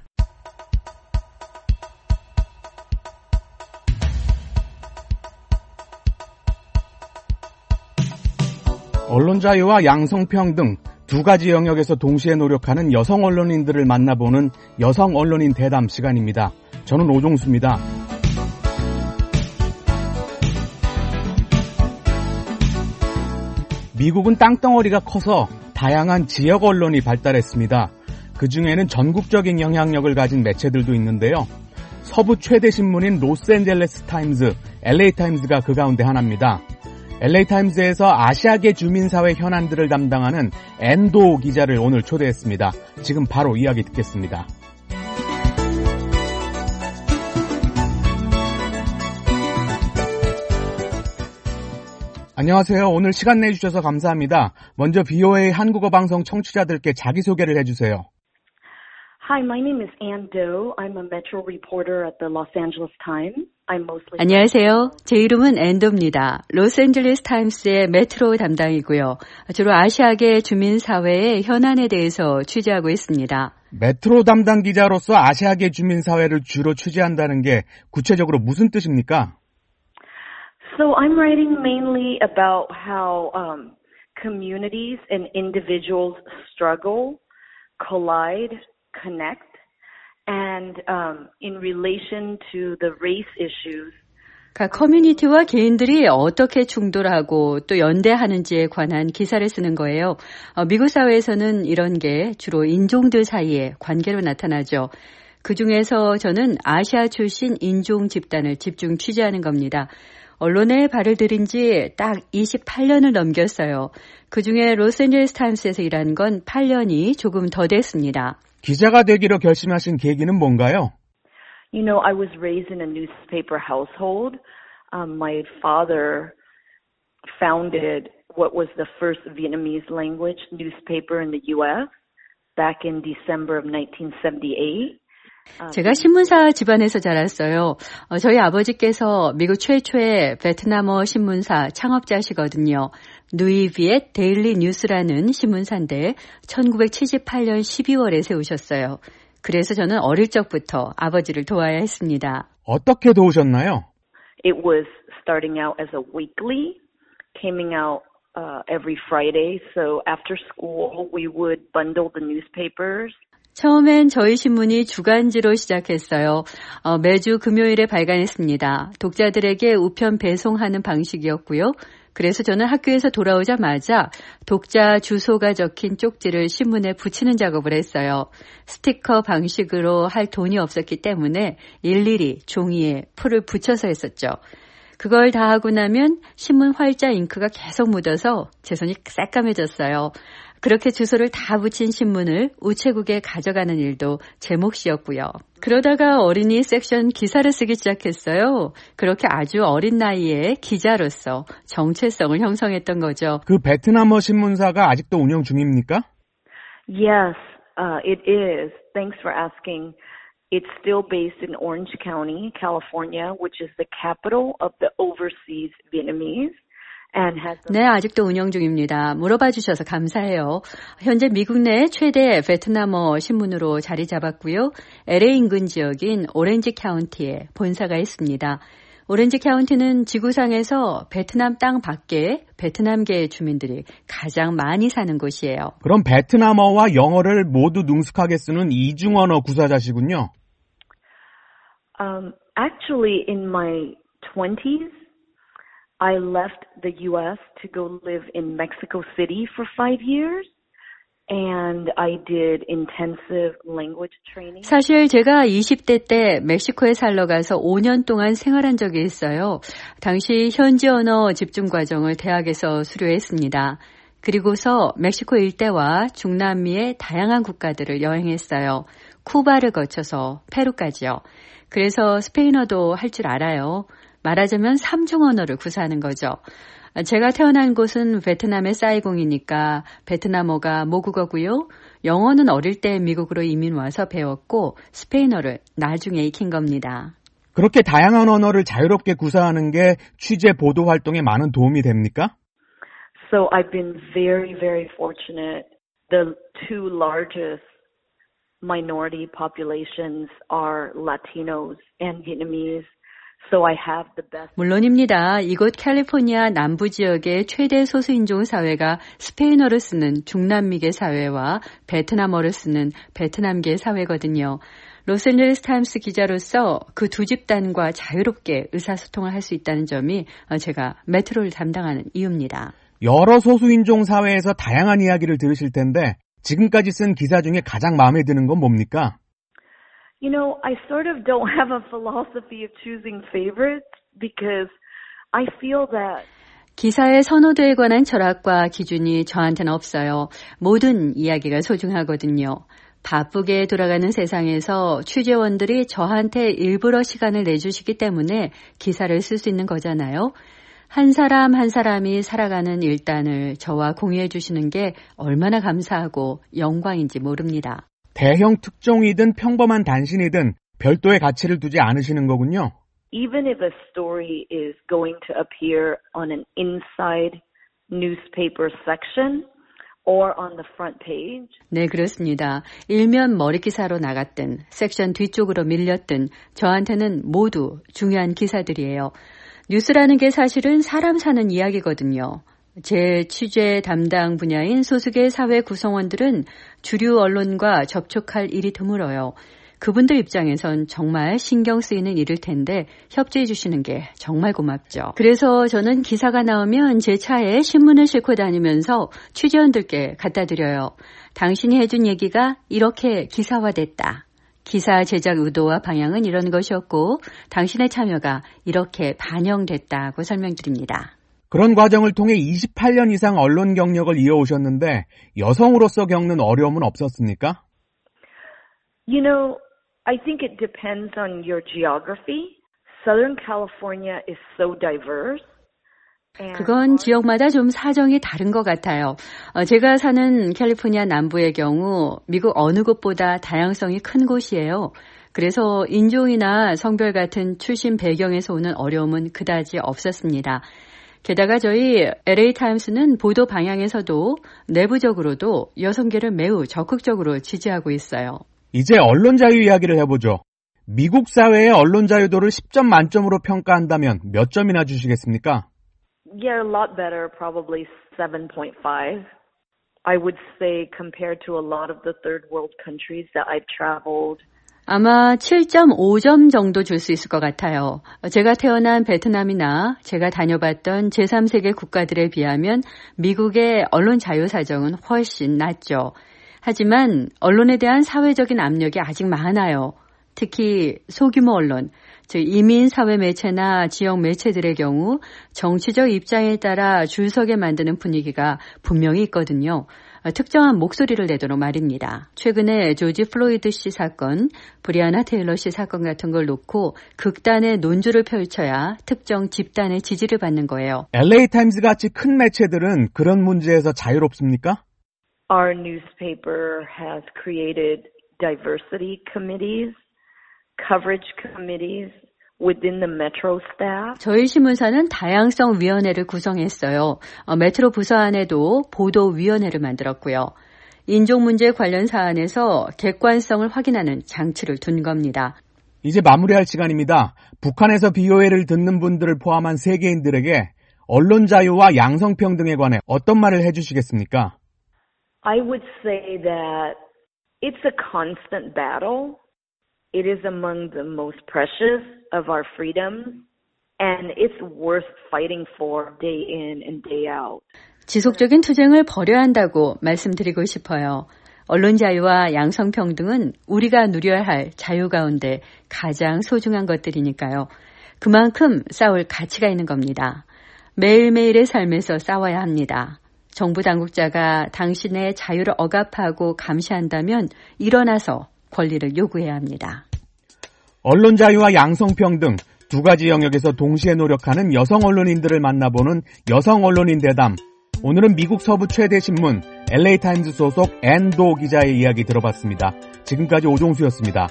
언론 자유와 양성평등 두 가지 영역에서 동시에 노력하는 여성 언론인들을 만나보는 여성 언론인 대담 시간입니다. 저는 오종수입니다. 미국은 땅덩어리가 커서 다양한 지역 언론이 발달했습니다. 그중에는 전국적인 영향력을 가진 매체들도 있는데요. 서부 최대 신문인 로스앤젤레스 타임즈, 엘에이 타임즈가 그 가운데 하나입니다. 엘에이 타임즈에서 아시아계 주민사회 현안들을 담당하는 앤도 기자를 오늘 초대했습니다. 지금 바로 이야기 듣겠습니다. 안녕하세요. 오늘 시간 내주셔서 감사합니다. 먼저 브이오에이 한국어 방송 청취자들께 자기소개를 해주세요. Hi, my name is Ann Doe. I'm a Metro reporter at the Los Angeles Times. I'm mostly... 안녕하세요. 제 이름은 앤도입니다. 로스앤젤레스 타임스의 메트로 담당이고요. 주로 아시아계 주민사회의 현안에 대해서 취재하고 있습니다. 메트로 담당 기자로서 아시아계 주민사회를 주로 취재한다는 게 구체적으로 무슨 뜻입니까? So I'm writing mainly about how um, communities and individuals struggle, collide, connect, and um, in relation to the race issues. 각 커뮤니티와 개인들이 어떻게 충돌하고 또 연대하는지에 관한 기사를 쓰는 거예요. 어, 미국 사회에서는 이런 게 주로 인종들 사이의 관계로 나타나죠. 그중에서 저는 아시아 출신 인종 집단을 집중 취재하는 겁니다. 언론에 발을 들인 지 딱 이십팔 년을 넘겼어요. 그중에 로스앤젤레스 타임스에서 일한 건 팔 년이 조금 더 됐습니다. 기자가 되기로 결심하신 계기는 뭔가요? You know, I was raised in a newspaper household. Um, my father founded what was the first Vietnamese language newspaper in the U S back in December of nineteen seventy-eight. 제가 신문사 집안에서 자랐어요. 어, 저희 아버지께서 미국 최초의 베트남어 신문사 창업자시거든요. 누이비엣 데일리 뉴스라는 신문사인데 천구백칠십팔 년 십이월에 세우셨어요. 그래서 저는 어릴 적부터 아버지를 도와야 했습니다. 어떻게 도우셨나요? It was starting out as a weekly, coming out uh, every Friday. So after school, we would bundle the newspapers. 처음엔 저희 신문이 주간지로 시작했어요. 어, 매주 금요일에 발간했습니다. 독자들에게 우편 배송하는 방식이었고요. 그래서 저는 학교에서 돌아오자마자 독자 주소가 적힌 쪽지를 신문에 붙이는 작업을 했어요. 스티커 방식으로 할 돈이 없었기 때문에 일일이 종이에 풀을 붙여서 했었죠. 그걸 다 하고 나면 신문 활자 잉크가 계속 묻어서 제 손이 새까매졌어요. 그렇게 주소를 다 붙인 신문을 우체국에 가져가는 일도 제 몫이었고요. 그러다가 어린이 섹션 기사를 쓰기 시작했어요. 그렇게 아주 어린 나이에 기자로서 정체성을 형성했던 거죠. 그 베트남어 신문사가 아직도 운영 중입니까? Yes, uh, it is. Thanks for asking. It's still based in Orange County, California, which is the capital of the overseas Vietnamese. 네, 아직도 운영 중입니다. 물어봐 주셔서 감사해요. 현재 미국 내 최대 베트남어 신문으로 자리 잡았고요. 엘에이 인근 지역인 오렌지 카운티에 본사가 있습니다. 오렌지 카운티는 지구상에서 베트남 땅 밖에 베트남계의 주민들이 가장 많이 사는 곳이에요. 그럼 베트남어와 영어를 모두 능숙하게 쓰는 이중언어 구사자시군요. Um, actually, in my twenties, I left the U S to go live in Mexico City for five years, and I did intensive language training. 사실 제가 이십 대 때 멕시코에 살러 가서 오 년 동안 생활한 적이 있어요. 당시 현지 언어 집중 과정을 대학에서 수료했습니다. 그리고서 멕시코 일대와 중남미의 다양한 국가들을 여행했어요. 쿠바를 거쳐서 페루까지요. 그래서 스페인어도 할 줄 알아요. 말하자면 삼중 언어를 구사하는 거죠. 제가 태어난 곳은 베트남의 사이공이니까 베트남어가 모국어고요. 영어는 어릴 때 미국으로 이민 와서 배웠고 스페인어를 나중에 익힌 겁니다. 그렇게 다양한 언어를 자유롭게 구사하는 게 취재 보도 활동에 많은 도움이 됩니까? So I've been very, very fortunate. The two largest minority populations are Latinos and Vietnamese. So I have the best. 물론입니다. 이곳 캘리포니아 남부 지역의 최대 소수인종 사회가 스페인어를 쓰는 중남미계 사회와 베트남어를 쓰는 베트남계 사회거든요. 로스앤젤레스 타임스 기자로서 그 두 집단과 자유롭게 의사소통을 할 수 있다는 점이 제가 메트로를 담당하는 이유입니다. 여러 소수인종 사회에서 다양한 이야기를 들으실 텐데 지금까지 쓴 기사 중에 가장 마음에 드는 건 뭡니까? You know, I sort of don't have a philosophy of choosing favorites because I feel that 기사의 선호도에 관한 철학과 기준이 저한테는 없어요. 모든 이야기가 소중하거든요. 바쁘게 돌아가는 세상에서 취재원들이 저한테 일부러 시간을 내주시기 때문에 기사를 쓸 수 있는 거잖아요. 한 사람 한 사람이 살아가는 일단을 저와 공유해 주시는 게 얼마나 감사하고 영광인지 모릅니다. 대형 특종이든 평범한 단신이든 별도의 가치를 두지 않으시는 거군요. Even if a story is going to appear on an inside newspaper section or on the front page. 네, 그렇습니다. 일면 머리기사로 나갔든 섹션 뒤쪽으로 밀렸든 저한테는 모두 중요한 기사들이에요. 뉴스라는 게 사실은 사람 사는 이야기거든요. 제 취재 담당 분야인 소수계 사회 구성원들은 주류 언론과 접촉할 일이 드물어요. 그분들 입장에선 정말 신경 쓰이는 일일 텐데 협조해 주시는 게 정말 고맙죠. 그래서 저는 기사가 나오면 제 차에 신문을 싣고 다니면서 취재원들께 갖다 드려요. 당신이 해준 얘기가 이렇게 기사화됐다. 기사 제작 의도와 방향은 이런 것이었고 당신의 참여가 이렇게 반영됐다고 설명드립니다. 그런 과정을 통해 이십팔 년 이상 언론 경력을 이어오셨는데 여성으로서 겪는 어려움은 없었습니까? You know, I think it depends on your geography. Southern California is so diverse. 그건 지역마다 좀 사정이 다른 것 같아요. 어, 제가 사는 캘리포니아 남부의 경우 미국 어느 곳보다 다양성이 큰 곳이에요. 그래서 인종이나 성별 같은 출신 배경에서 오는 어려움은 그다지 없었습니다. 게다가 저희 엘에이 타임스는 보도 방향에서도 내부적으로도 여성계를 매우 적극적으로 지지하고 있어요. 이제 언론 자유 이야기를 해보죠. 미국 사회의 언론 자유도를 십 점 만점으로 평가한다면 몇 점이나 주시겠습니까? Yeah, a lot better, probably seven point five. I would say compared to a lot of the third world countries that I've traveled. 아마 칠 점 오 점 정도 줄 수 있을 것 같아요. 제가 태어난 베트남이나 제가 다녀봤던 제삼 세계 국가들에 비하면 미국의 언론 자유 사정은 훨씬 낫죠. 하지만 언론에 대한 사회적인 압력이 아직 많아요. 특히 소규모 언론, 즉 이민 사회 매체나 지역 매체들의 경우 정치적 입장에 따라 줄 서게 만드는 분위기가 분명히 있거든요. 특정한 목소리를 내도록 말입니다. 최근에 조지 플로이드 씨 사건, 브리아나 테일러 씨 사건 같은 걸 놓고 극단의 논주를 펼쳐야 특정 집단의 지지를 받는 거예요. 엘에이 타임스 같이 큰 매체들은 그런 문제에서 자유롭습니까? Our newspaper has created diversity committees. coverage committees within the metro staff. 저희 신문사는 다양성 위원회를 구성했어요. 어, 메트로 부서 안에도 보도 위원회를 만들었고요. 인종 문제 관련 사안에서 객관성을 확인하는 장치를 둔 겁니다. 이제 마무리할 시간입니다. 북한에서 비오에이를 듣는 분들을 포함한 세계인들에게 언론 자유와 양성평등에 관해 어떤 말을 해주시겠습니까? I would say that it's a constant battle. It is among the most precious of our freedoms, and it's worth fighting for day in and day out. 지속적인 투쟁을 벌여야 한다고 말씀드리고 싶어요. 언론 자유와 양성평등은 우리가 누려야 할 자유 가운데 가장 소중한 것들이니까요. 그만큼 싸울 가치가 있는 겁니다. 매일매일의 삶에서 싸워야 합니다. 정부 당국자가 당신의 자유를 억압하고 감시한다면 일어나서 권리를 요구해야 합니다. 언론 자유와 양성평등 두 가지 영역에서 동시에 노력하는 여성 언론인들을 만나보는 여성 언론인 대담. 오늘은 미국 서부 최대 신문 엘에이 타임스 소속 앤 도 기자의 이야기 들어봤습니다. 지금까지 오종수였습니다.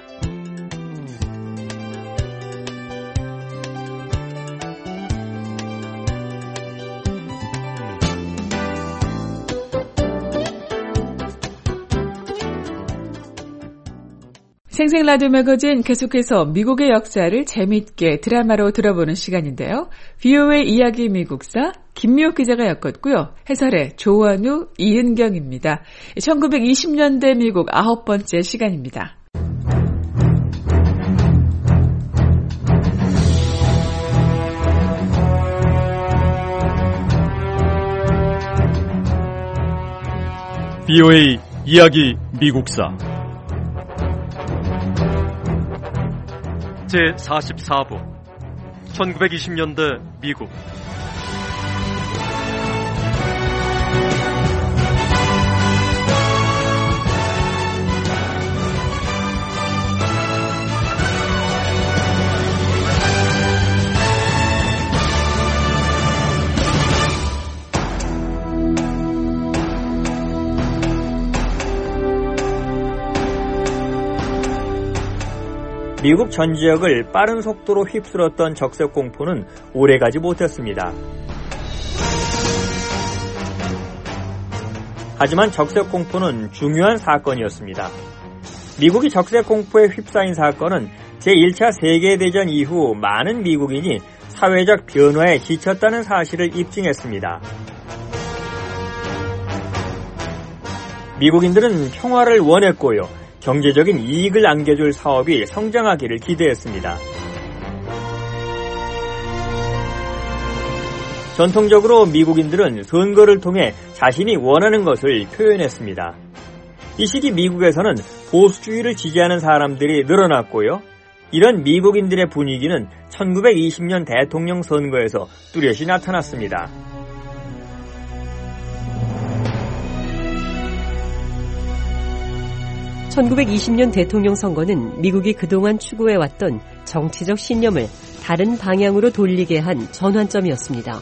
생생 라디오 매거진 계속해서 미국의 역사를 재미있게 드라마로 들어보는 시간인데요. 비오에이 이야기 미국사 김미옥 기자가 엮었고요. 해설의 조원우, 이은경입니다. 천구백이십 년대 미국 아홉 번째 시간입니다. 비오에이 이야기 미국사 제사십사 부 천구백이십 년대 미국 미국 전 지역을 빠른 속도로 휩쓸었던 적색 공포는 오래가지 못했습니다. 하지만 적색 공포는 중요한 사건이었습니다. 미국이 적색 공포에 휩싸인 사건은 제일 차 세계대전 이후 많은 미국인이 사회적 변화에 지쳤다는 사실을 입증했습니다. 미국인들은 평화를 원했고요. 경제적인 이익을 안겨줄 사업이 성장하기를 기대했습니다. 전통적으로 미국인들은 선거를 통해 자신이 원하는 것을 표현했습니다. 이 시기 미국에서는 보수주의를 지지하는 사람들이 늘어났고요. 이런 미국인들의 분위기는 천구백이십 년 대통령 선거에서 뚜렷이 나타났습니다. 천구백이십 년 대통령 선거는 미국이 그동안 추구해왔던 정치적 신념을 다른 방향으로 돌리게 한 전환점이었습니다.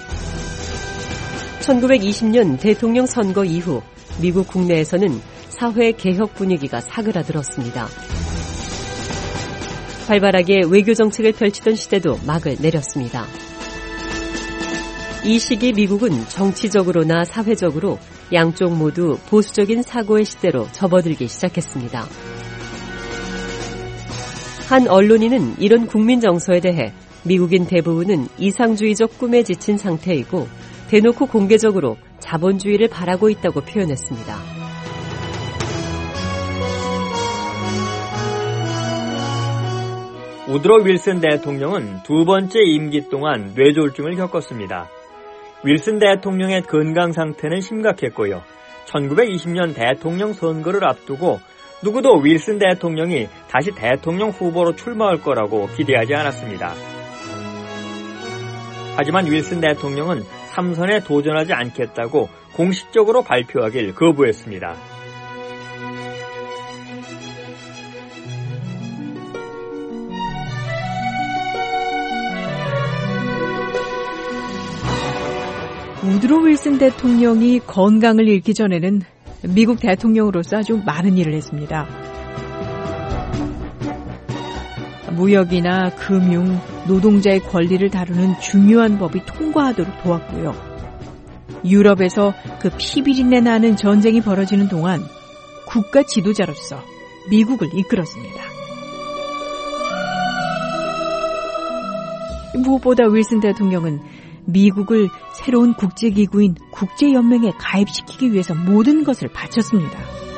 천구백이십 년 대통령 선거 이후 미국 국내에서는 사회 개혁 분위기가 사그라들었습니다. 활발하게 외교 정책을 펼치던 시대도 막을 내렸습니다. 이 시기 미국은 정치적으로나 사회적으로 양쪽 모두 보수적인 사고의 시대로 접어들기 시작했습니다. 한 언론인은 이런 국민 정서에 대해 미국인 대부분은 이상주의적 꿈에 지친 상태이고 대놓고 공개적으로 자본주의를 바라고 있다고 표현했습니다. 우드로 윌슨 대통령은 두 번째 임기 동안 뇌졸중을 겪었습니다. 윌슨 대통령의 건강 상태는 심각했고요. 천구백이십 년 대통령 선거를 앞두고 누구도 윌슨 대통령이 다시 대통령 후보로 출마할 거라고 기대하지 않았습니다. 하지만 윌슨 대통령은 삼선에 도전하지 않겠다고 공식적으로 발표하길 거부했습니다. 우드로 윌슨 대통령이 건강을 잃기 전에는 미국 대통령으로서 아주 많은 일을 했습니다. 무역이나 금융, 노동자의 권리를 다루는 중요한 법이 통과하도록 도왔고요. 유럽에서 그 피비린내 나는 전쟁이 벌어지는 동안 국가 지도자로서 미국을 이끌었습니다. 무엇보다 윌슨 대통령은 미국을 새로운 국제기구인 국제연맹에 가입시키기 위해서 모든 것을 바쳤습니다.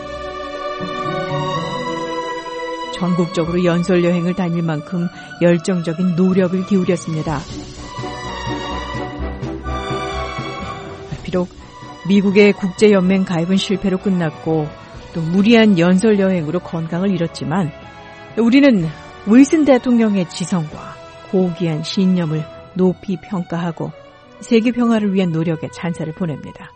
전국적으로 연설여행을 다닐 만큼 열정적인 노력을 기울였습니다. 비록 미국의 국제연맹 가입은 실패로 끝났고 또 무리한 연설여행으로 건강을 잃었지만 우리는 윌슨 대통령의 지성과 고귀한 신념을 높이 평가하고 세계 평화를 위한 노력에 찬사를 보냅니다.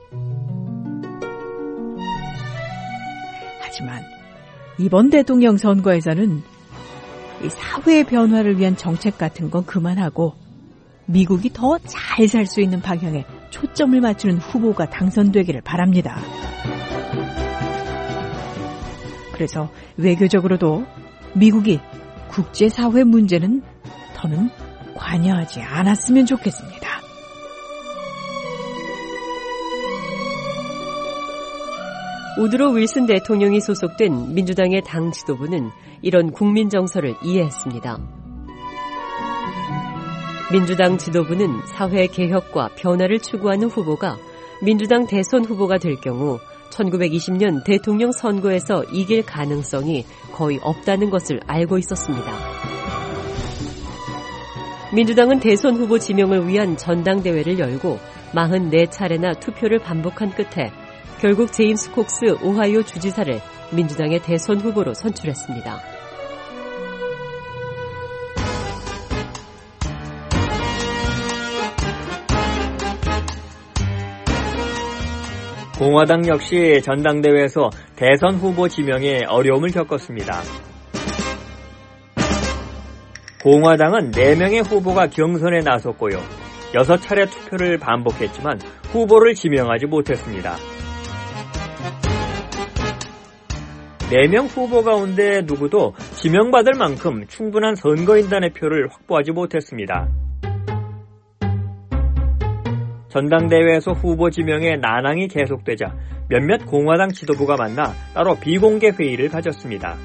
하지만 이번 대통령 선거에서는 이 사회의 변화를 위한 정책 같은 건 그만하고 미국이 더 잘 살 수 있는 방향에 초점을 맞추는 후보가 당선되기를 바랍니다. 그래서 외교적으로도 미국이 국제사회 문제는 더는 관여하지 않았으면 좋겠습니다. 우드로 윌슨 대통령이 소속된 민주당의 당 지도부는 이런 국민 정서를 이해했습니다. 민주당 지도부는 사회 개혁과 변화를 추구하는 후보가 민주당 대선 후보가 될 경우 천구백이십 년 대통령 선거에서 이길 가능성이 거의 없다는 것을 알고 있었습니다. 민주당은 대선 후보 지명을 위한 전당대회를 열고 사십사 차례나 투표를 반복한 끝에 결국 제임스 콕스 오하이오 주지사를 민주당의 대선 후보로 선출했습니다. 공화당 역시 전당대회에서 대선 후보 지명에 어려움을 겪었습니다. 공화당은 네 명의 후보가 경선에 나섰고요. 여섯 차례 투표를 반복했지만 후보를 지명하지 못했습니다. 네 명 후보 가운데 누구도 지명받을 만큼 충분한 선거인단의 표를 확보하지 못했습니다. 전당대회에서 후보 지명에 난항이 계속되자 몇몇 공화당 지도부가 만나 따로 비공개 회의를 가졌습니다.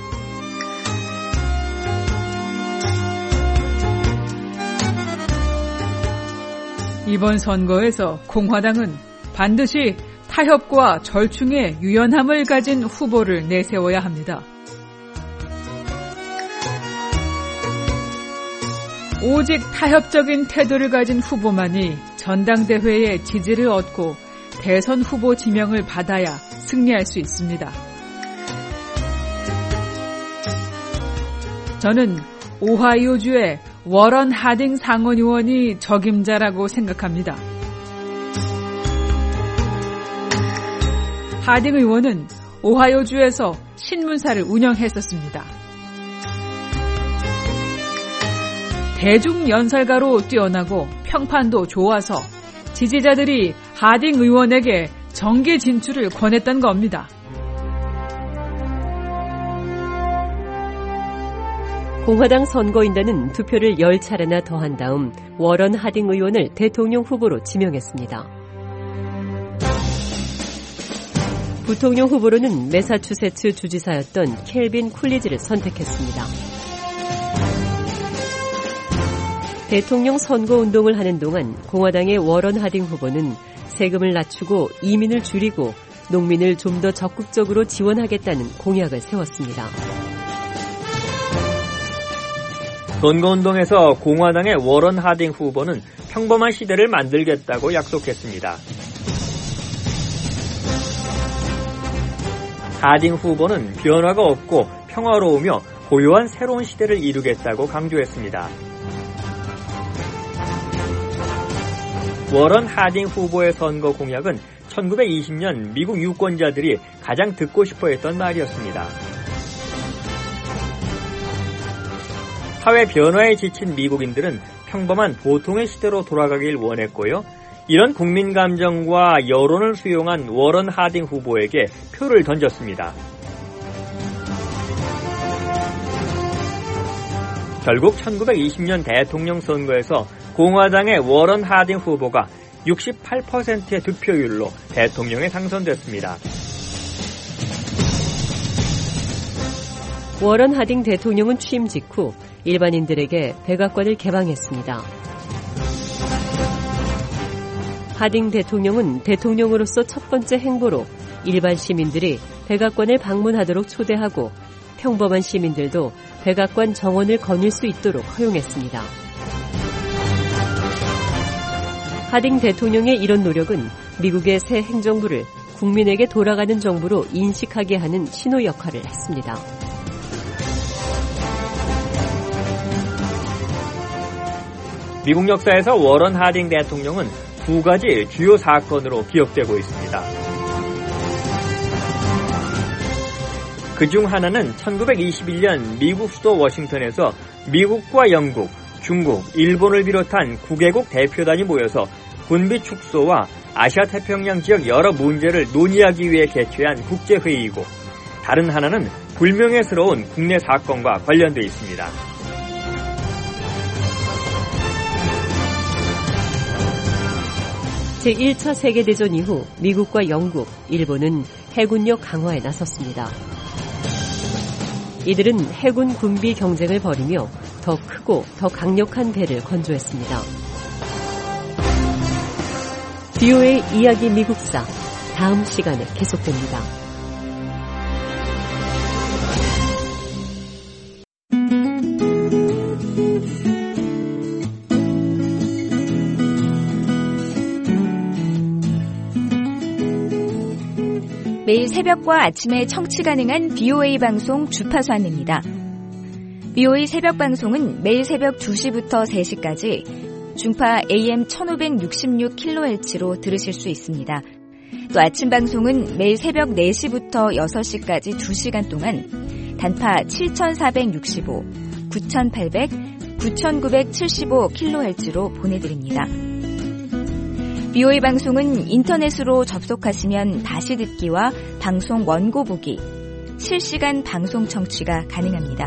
이번 선거에서 공화당은 반드시 타협과 절충의 유연함을 가진 후보를 내세워야 합니다. 오직 타협적인 태도를 가진 후보만이 전당대회의 지지를 얻고 대선 후보 지명을 받아야 승리할 수 있습니다. 저는 오하이오주의 워런 하딩 상원 의원이 적임자라고 생각합니다. 하딩 의원은 오하이오주에서 신문사를 운영했었습니다. 대중연설가로 뛰어나고 평판도 좋아서 지지자들이 하딩 의원에게 정계 진출을 권했던 겁니다. 공화당 선거인단은 투표를 열 차례나 더한 다음 워런 하딩 의원을 대통령 후보로 지명했습니다. 부통령 후보로는 매사추세츠 주지사였던 켈빈 쿨리지를 선택했습니다. 대통령 선거운동을 하는 동안 공화당의 워런 하딩 후보는 세금을 낮추고 이민을 줄이고 농민을 좀 더 적극적으로 지원하겠다는 공약을 세웠습니다. 선거운동에서 공화당의 워런 하딩 후보는 평범한 시대를 만들겠다고 약속했습니다. 하딩 후보는 변화가 없고 평화로우며 고요한 새로운 시대를 이루겠다고 강조했습니다. 워런 하딩 후보의 선거 공약은 천구백이십 년 미국 유권자들이 가장 듣고 싶어 했던 말이었습니다. 사회 변화에 지친 미국인들은 평범한 보통의 시대로 돌아가길 원했고요. 이런 국민 감정과 여론을 수용한 워런 하딩 후보에게 표를 던졌습니다. 결국 천구백이십 년 대통령 선거에서 공화당의 워런 하딩 후보가 육십팔 퍼센트의 득표율로 대통령에 당선됐습니다. 워런 하딩 대통령은 취임 직후 일반인들에게 백악관을 개방했습니다. 하딩 대통령은 대통령으로서 첫 번째 행보로 일반 시민들이 백악관을 방문하도록 초대하고 평범한 시민들도 백악관 정원을 거닐 수 있도록 허용했습니다. 하딩 대통령의 이런 노력은 미국의 새 행정부를 국민에게 돌아가는 정부로 인식하게 하는 신호 역할을 했습니다. 미국 역사에서 워런 하딩 대통령은 두 가지 주요 사건으로 기억되고 있습니다. 그중 하나는 천구백이십일 년 미국 수도 워싱턴에서 미국과 영국, 중국, 일본을 비롯한 구 개국 대표단이 모여서 군비 축소와 아시아 태평양 지역 여러 문제를 논의하기 위해 개최한 국제회의이고, 다른 하나는 불명예스러운 국내 사건과 관련돼 있습니다. 제일 차 세계대전 이후 미국과 영국, 일본은 해군력 강화에 나섰습니다. 이들은 해군 군비 경쟁을 벌이며 더 크고 더 강력한 배를 건조했습니다. 비오에이 이야기 미국사, 다음 시간에 계속됩니다. 매일 새벽과 아침에 청취 가능한 비오에이 방송 주파수 안내입니다. 비오에이 새벽 방송은 매일 새벽 두 시부터 세 시까지 중파 에이엠 천오백육십육 킬로헤르츠로 들으실 수 있습니다. 또 아침 방송은 매일 새벽 네 시부터 여섯 시까지 두 시간 동안 단파 칠천사백육십오, 구천팔백, 구천구백칠십오 킬로헤르츠로 보내드립니다. 비오에이 방송은 인터넷으로 접속하시면 다시 듣기와 방송 원고 보기, 실시간 방송 청취가 가능합니다.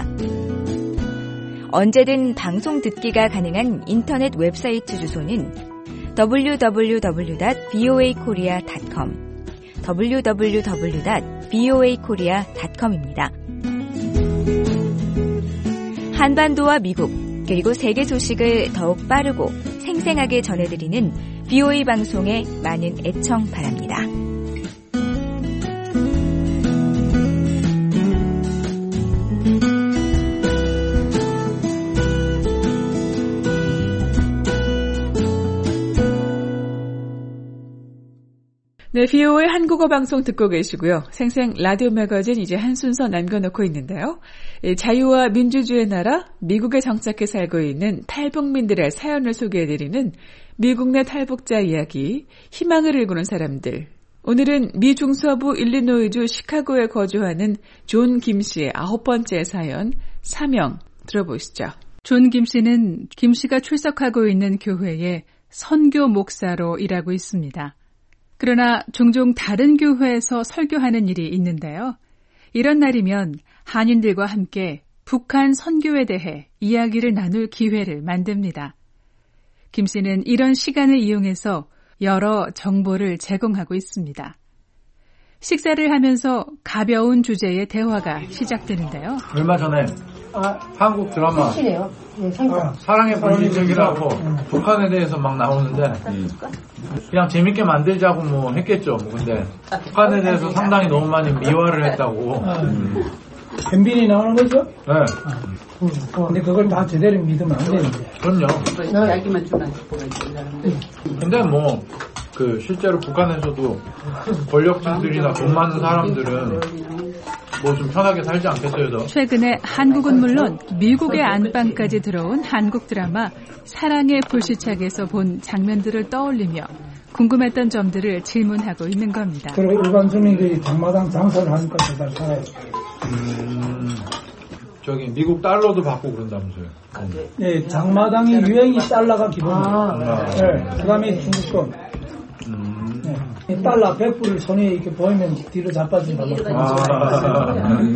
언제든 방송 듣기가 가능한 인터넷 웹사이트 주소는 더블유 더블유 더블유 닷 비오에이 코리아 닷 컴, 더블유 더블유 더블유 닷 비오에이 코리아 닷 컴입니다. 한반도와 미국, 그리고 세계 소식을 더욱 빠르고 생생하게 전해드리는 비오에이 방송에 많은 애청 바랍니다. 네, 비오에이 한국어 방송 듣고 계시고요. 생생 라디오 매거진 이제 한 순서 남겨놓고 있는데요. 자유와 민주주의 나라, 미국에 정착해 살고 있는 탈북민들의 사연을 소개해드리는 미국 내 탈북자 이야기, 희망을 일구는 사람들. 오늘은 미 중서부 일리노이주 시카고에 거주하는 존 김 씨의 아홉 번째 사연, 사명 들어보시죠. 존 김 씨는 김 씨가 출석하고 있는 교회에 선교 목사로 일하고 있습니다. 그러나 종종 다른 교회에서 설교하는 일이 있는데요. 이런 날이면 한인들과 함께 북한 선교에 대해 이야기를 나눌 기회를 만듭니다. 김 씨는 이런 시간을 이용해서 여러 정보를 제공하고 있습니다. 식사를 하면서 가벼운 주제의 대화가 시작되는데요. 얼마 전에 아, 한국 드라마 요 네, 아, 사랑의 불시적이라고 음. 북한에 대해서 막 나오는데 음. 그냥 재밌게 만들자고 뭐 했겠죠. 뭐 근데 북한에 대해서 상당히 너무 많이 미화를 했다고. 음. 엠빈이 나오는 거죠? 네. 아, 음. 근데 그걸 다 제대로 믿으면 안 되는데. 그럼요. 너 야기만 주면 근데 뭐 그 실제로 북한에서도 권력층들이나 돈 많은 사람들은 뭐 좀 편하게 살지 않겠어요, 더? 최근에 한국은 물론 미국의 안방까지 들어온 한국 드라마 사랑의 불시착에서 본 장면들을 떠올리며 궁금했던 점들을 질문하고 있는 겁니다. 그리고 일반 주민들이 장마당 장사를 하니까 더 잘 살아요. 음, 저기 미국 달러도 받고 그런다면서요? 네, 장마당이 유행이 달러가 기본이에요. 아, 네, 그 다음에 중국 돈. 음. 네. 달러 백 불을 손에 이렇게 보이면 뒤로 자빠진다고. 아,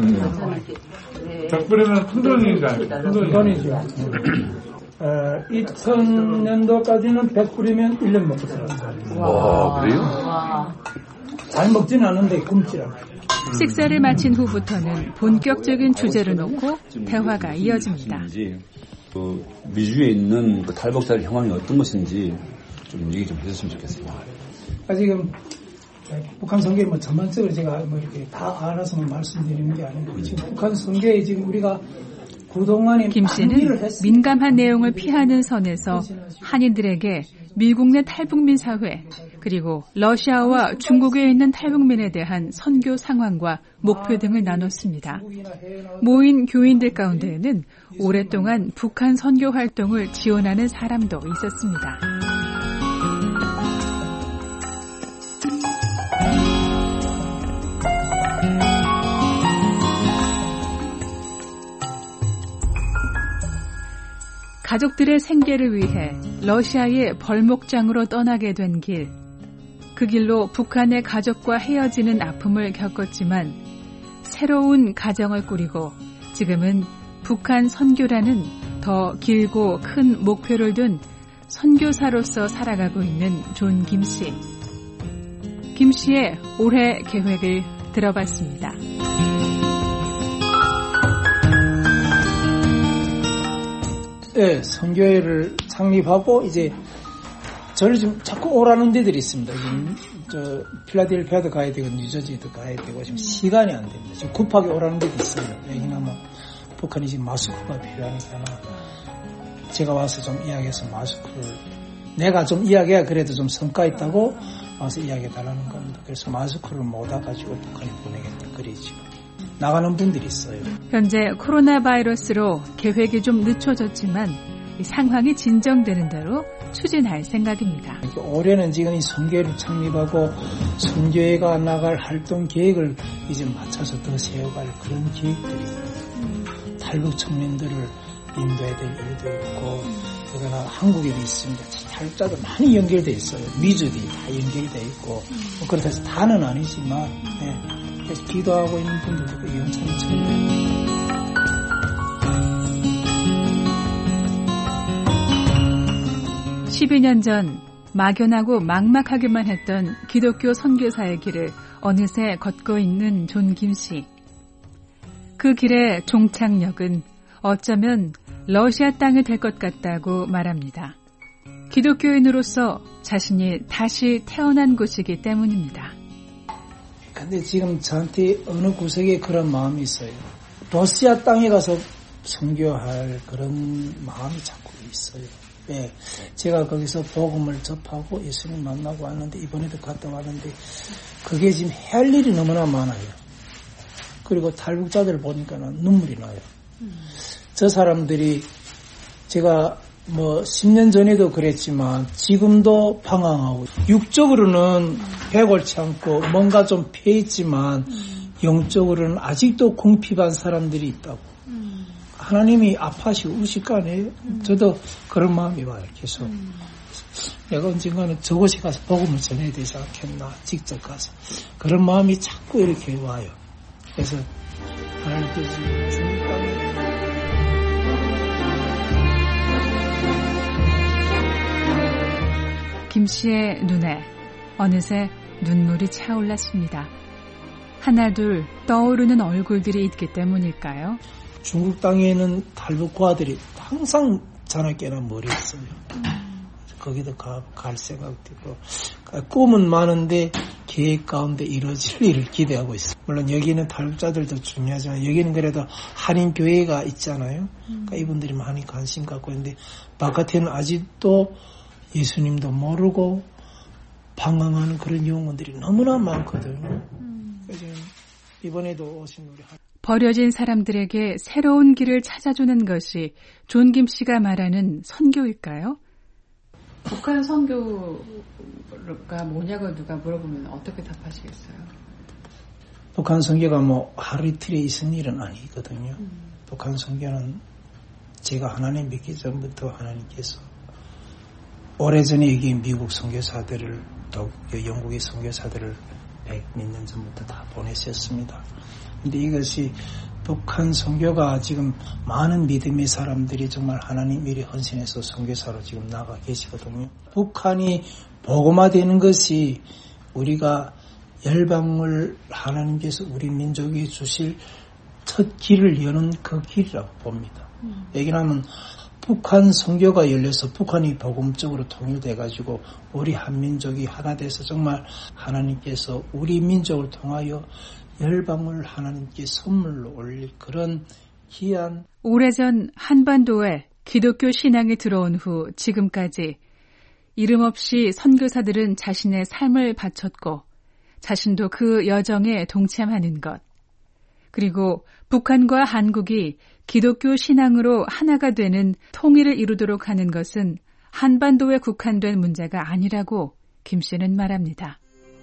백 불이면 큰 돈이잖아요. 큰 돈이죠. 어, 이천 년도까지는 백 불이면 일 년 먹고 살았어요. 와, 그래요? 잘 먹지는 않는데 굶지라고. 식사를 마친 후부터는 본격적인 주제를 놓고 대화가 이어집니다. 그 미주에 있는 그 탈북자의 형황이 어떤 것인지 좀 얘기 좀 해줬으면 좋겠습니다. 지금 북한 선교에 뭐 전반적으로 제가 뭐 이렇게 다 알아서만 말씀드리는 게 아니고 지금 북한 선교에 지금 우리가 그동안에 김 씨는 민감한 내용을 피하는 선에서 한인들에게 미국 내 탈북민 사회 그리고 러시아와 중국에 있는 탈북민에 대한 선교 상황과 목표 등을 나눴습니다. 모인 교인들 가운데에는 오랫동안 북한 선교 활동을 지원하는 사람도 있었습니다. 가족들의 생계를 위해 러시아의 벌목장으로 떠나게 된 길. 그 길로 북한의 가족과 헤어지는 아픔을 겪었지만 새로운 가정을 꾸리고 지금은 북한 선교라는 더 길고 큰 목표를 둔 선교사로서 살아가고 있는 존 김 씨. 김 씨의 올해 계획을 들어봤습니다. 네, 선교회를 창립하고 이제 저를 지금 자꾸 오라는 데들이 있습니다. 지금 저 필라델피아도 가야 되고 뉴저지도 가야 되고 지금 시간이 안 됩니다. 지금 급하게 오라는 데도 있어요. 왜냐하면 북한이 지금 마스크가 필요하니까 제가 와서 좀 이야기해서 마스크를 내가 좀 이야기해야 그래도 좀 성과 있다고 와서 이야기해달라는 겁니다. 그래서 마스크를 못 와가지고 북한에 보내겠다 그러죠. 나가는 분들이 있어요. 현재 코로나 바이러스로 계획이 좀 늦춰졌지만 이 상황이 진정되는 대로 추진할 생각입니다. 올해는 지금 이 선교회를 창립하고 선교회가 나갈 활동 계획을 이제 맞춰서 더 세워갈 그런 계획들이 있고 탈북 청년들을 인도해야 될 일도 있고 그러나 한국에도 있습니다. 탈북자도 많이 연결돼 있어요. 미주도 다 연결돼 있고 뭐 그렇다 해서 다는 아니지만 네. 그래서 기도하고 있는 분들도 연찬이 참여해요. 십이 년 전 막연하고 막막하기만 했던 기독교 선교사의 길을 어느새 걷고 있는 존 김 씨. 그 길의 종착역은 어쩌면 러시아 땅이 될 것 같다고 말합니다. 기독교인으로서 자신이 다시 태어난 곳이기 때문입니다. 근데 지금 저한테 어느 구석에 그런 마음이 있어요. 러시아 땅에 가서 선교할 그런 마음이 자꾸 있어요. 네, 제가 거기서 복음을 접하고 예수님 만나고 왔는데 이번에도 갔다 왔는데 그게 지금 해야 할 일이 너무나 많아요. 그리고 탈북자들 보니까 눈물이 나요. 음. 저 사람들이 제가 뭐 십 년 전에도 그랬지만 지금도 방황하고 육적으로는 백골치 않고 뭔가 좀 패했지만 영적으로는 아직도 궁핍한 사람들이 있다고. 하나님이 아파하시고 우실 거 아니에요? 저도 그런 마음이 와요. 계속. 내가 언젠가는 저곳에 가서 복음을 전해야 되지 않겠나, 직접 가서. 그런 마음이 자꾸 이렇게 와요. 그래서 하나님께서 중국 땅에 김 씨의 눈에 어느새 눈물이 차올랐습니다. 하나둘 떠오르는 얼굴들이 있기 때문일까요? 중국 땅에는 탈북과들이 항상 자나깨나 머리에 있어요. 거기도 가, 갈 생각도 있고 꿈은 많은데 계획 가운데 이루어질 일을 기대하고 있어요. 물론 여기는 탈북자들도 중요하지만 여기는 그래도 한인교회가 있잖아요. 그러니까 이분들이 많이 관심 갖고 있는데 바깥에는 아직도 예수님도 모르고 방황하는 그런 영혼들이 너무나 많거든요. 그래서 이번에도 오신 우리 버려진 사람들에게 새로운 길을 찾아주는 것이 존 김 씨가 말하는 선교일까요? 북한 선교가 뭐냐고 누가 물어보면 어떻게 답하시겠어요? 북한 선교가 뭐 하루 이틀에 있은 일은 아니거든요. 음. 북한 선교는 제가 하나님 믿기 전부터 하나님께서 오래전에 여기 미국 선교사들을 또 영국의 선교사들을 백몇 년 전부터 다 보내셨습니다. 근데 이것이 북한 선교가 지금 많은 믿음의 사람들이 정말 하나님 일에 헌신해서 선교사로 지금 나가 계시거든요. 북한이 복음화되는 것이 우리가 열방을 하나님께서 우리 민족에 주실 첫 길을 여는 그 길이라고 봅니다. 음. 얘기하면 북한 선교가 열려서 북한이 복음적으로 통일돼가지고 우리 한민족이 하나 돼서 정말 하나님께서 우리 민족을 통하여 열방을 하나님께 선물로 올릴 그런 귀한 오래전 한반도에 기독교 신앙이 들어온 후 지금까지 이름 없이 선교사들은 자신의 삶을 바쳤고 자신도 그 여정에 동참하는 것. 그리고 북한과 한국이 기독교 신앙으로 하나가 되는 통일을 이루도록 하는 것은 한반도에 국한된 문제가 아니라고 김 씨는 말합니다.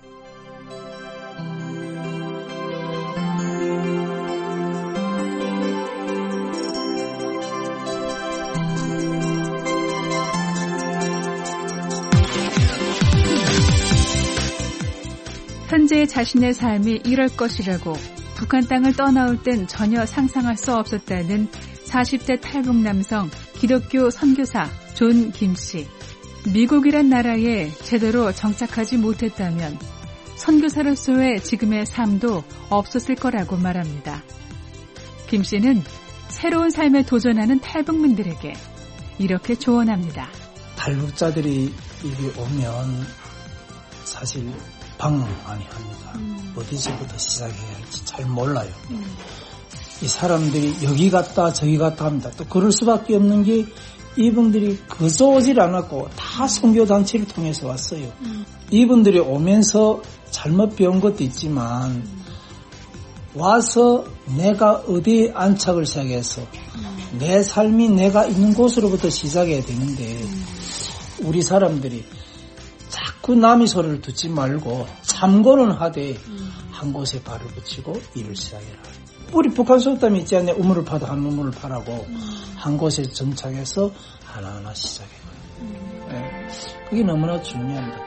현재 자신의 삶이 이럴 것이라고 북한 땅을 떠나올 땐 전혀 상상할 수 없었다는 사십 대 탈북 남성 기독교 선교사 존 김 씨. 미국이란 나라에 제대로 정착하지 못했다면 선교사로서의 지금의 삶도 없었을 거라고 말합니다. 김 씨는 새로운 삶에 도전하는 탈북민들에게 이렇게 조언합니다. 탈북자들이 여기 오면 사실 방황 많이 합니다. 음. 어디서부터 시작해야 할지 잘 몰라요. 음. 이 사람들이 여기 갔다 저기 갔다 합니다. 또 그럴 수밖에 없는 게 이분들이 그저 오질 않았고 다 선교단체를 통해서 왔어요. 음. 이분들이 오면서 잘못 배운 것도 있지만 음. 와서 내가 어디에 안착을 시작해서 음. 내 삶이 내가 있는 곳으로부터 시작해야 되는데 음. 우리 사람들이 자꾸 남의 소리를 듣지 말고 참고는 하되 음. 한 곳에 발을 붙이고 일을 시작해라. 우리 북한 속담이 있지 않냐. 우물을 파도 한 우물을 파라고 음. 한 곳에 정착해서 하나하나 시작해요. 음. 네. 그게 너무나 중요합니다.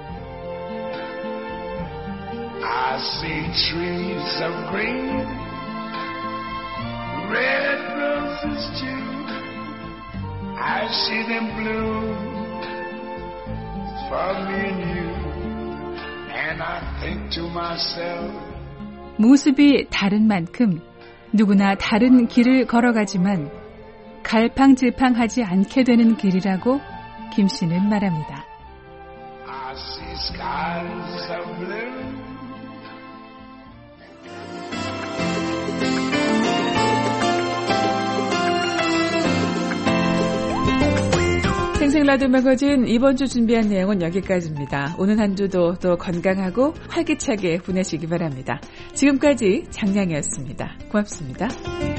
I see trees of green, red roses too. I see them bloom for me and you, and I think to myself. 모습이 다른 만큼 누구나 다른 길을 걸어가지만 갈팡질팡하지 않게 되는 길이라고 김 씨는 말합니다. I see skies of blue. 생생라디오 매거진 이번 주 준비한 내용은 여기까지입니다. 오늘 한 주도 또 건강하고 활기차게 보내시기 바랍니다. 지금까지 장량이었습니다. 고맙습니다.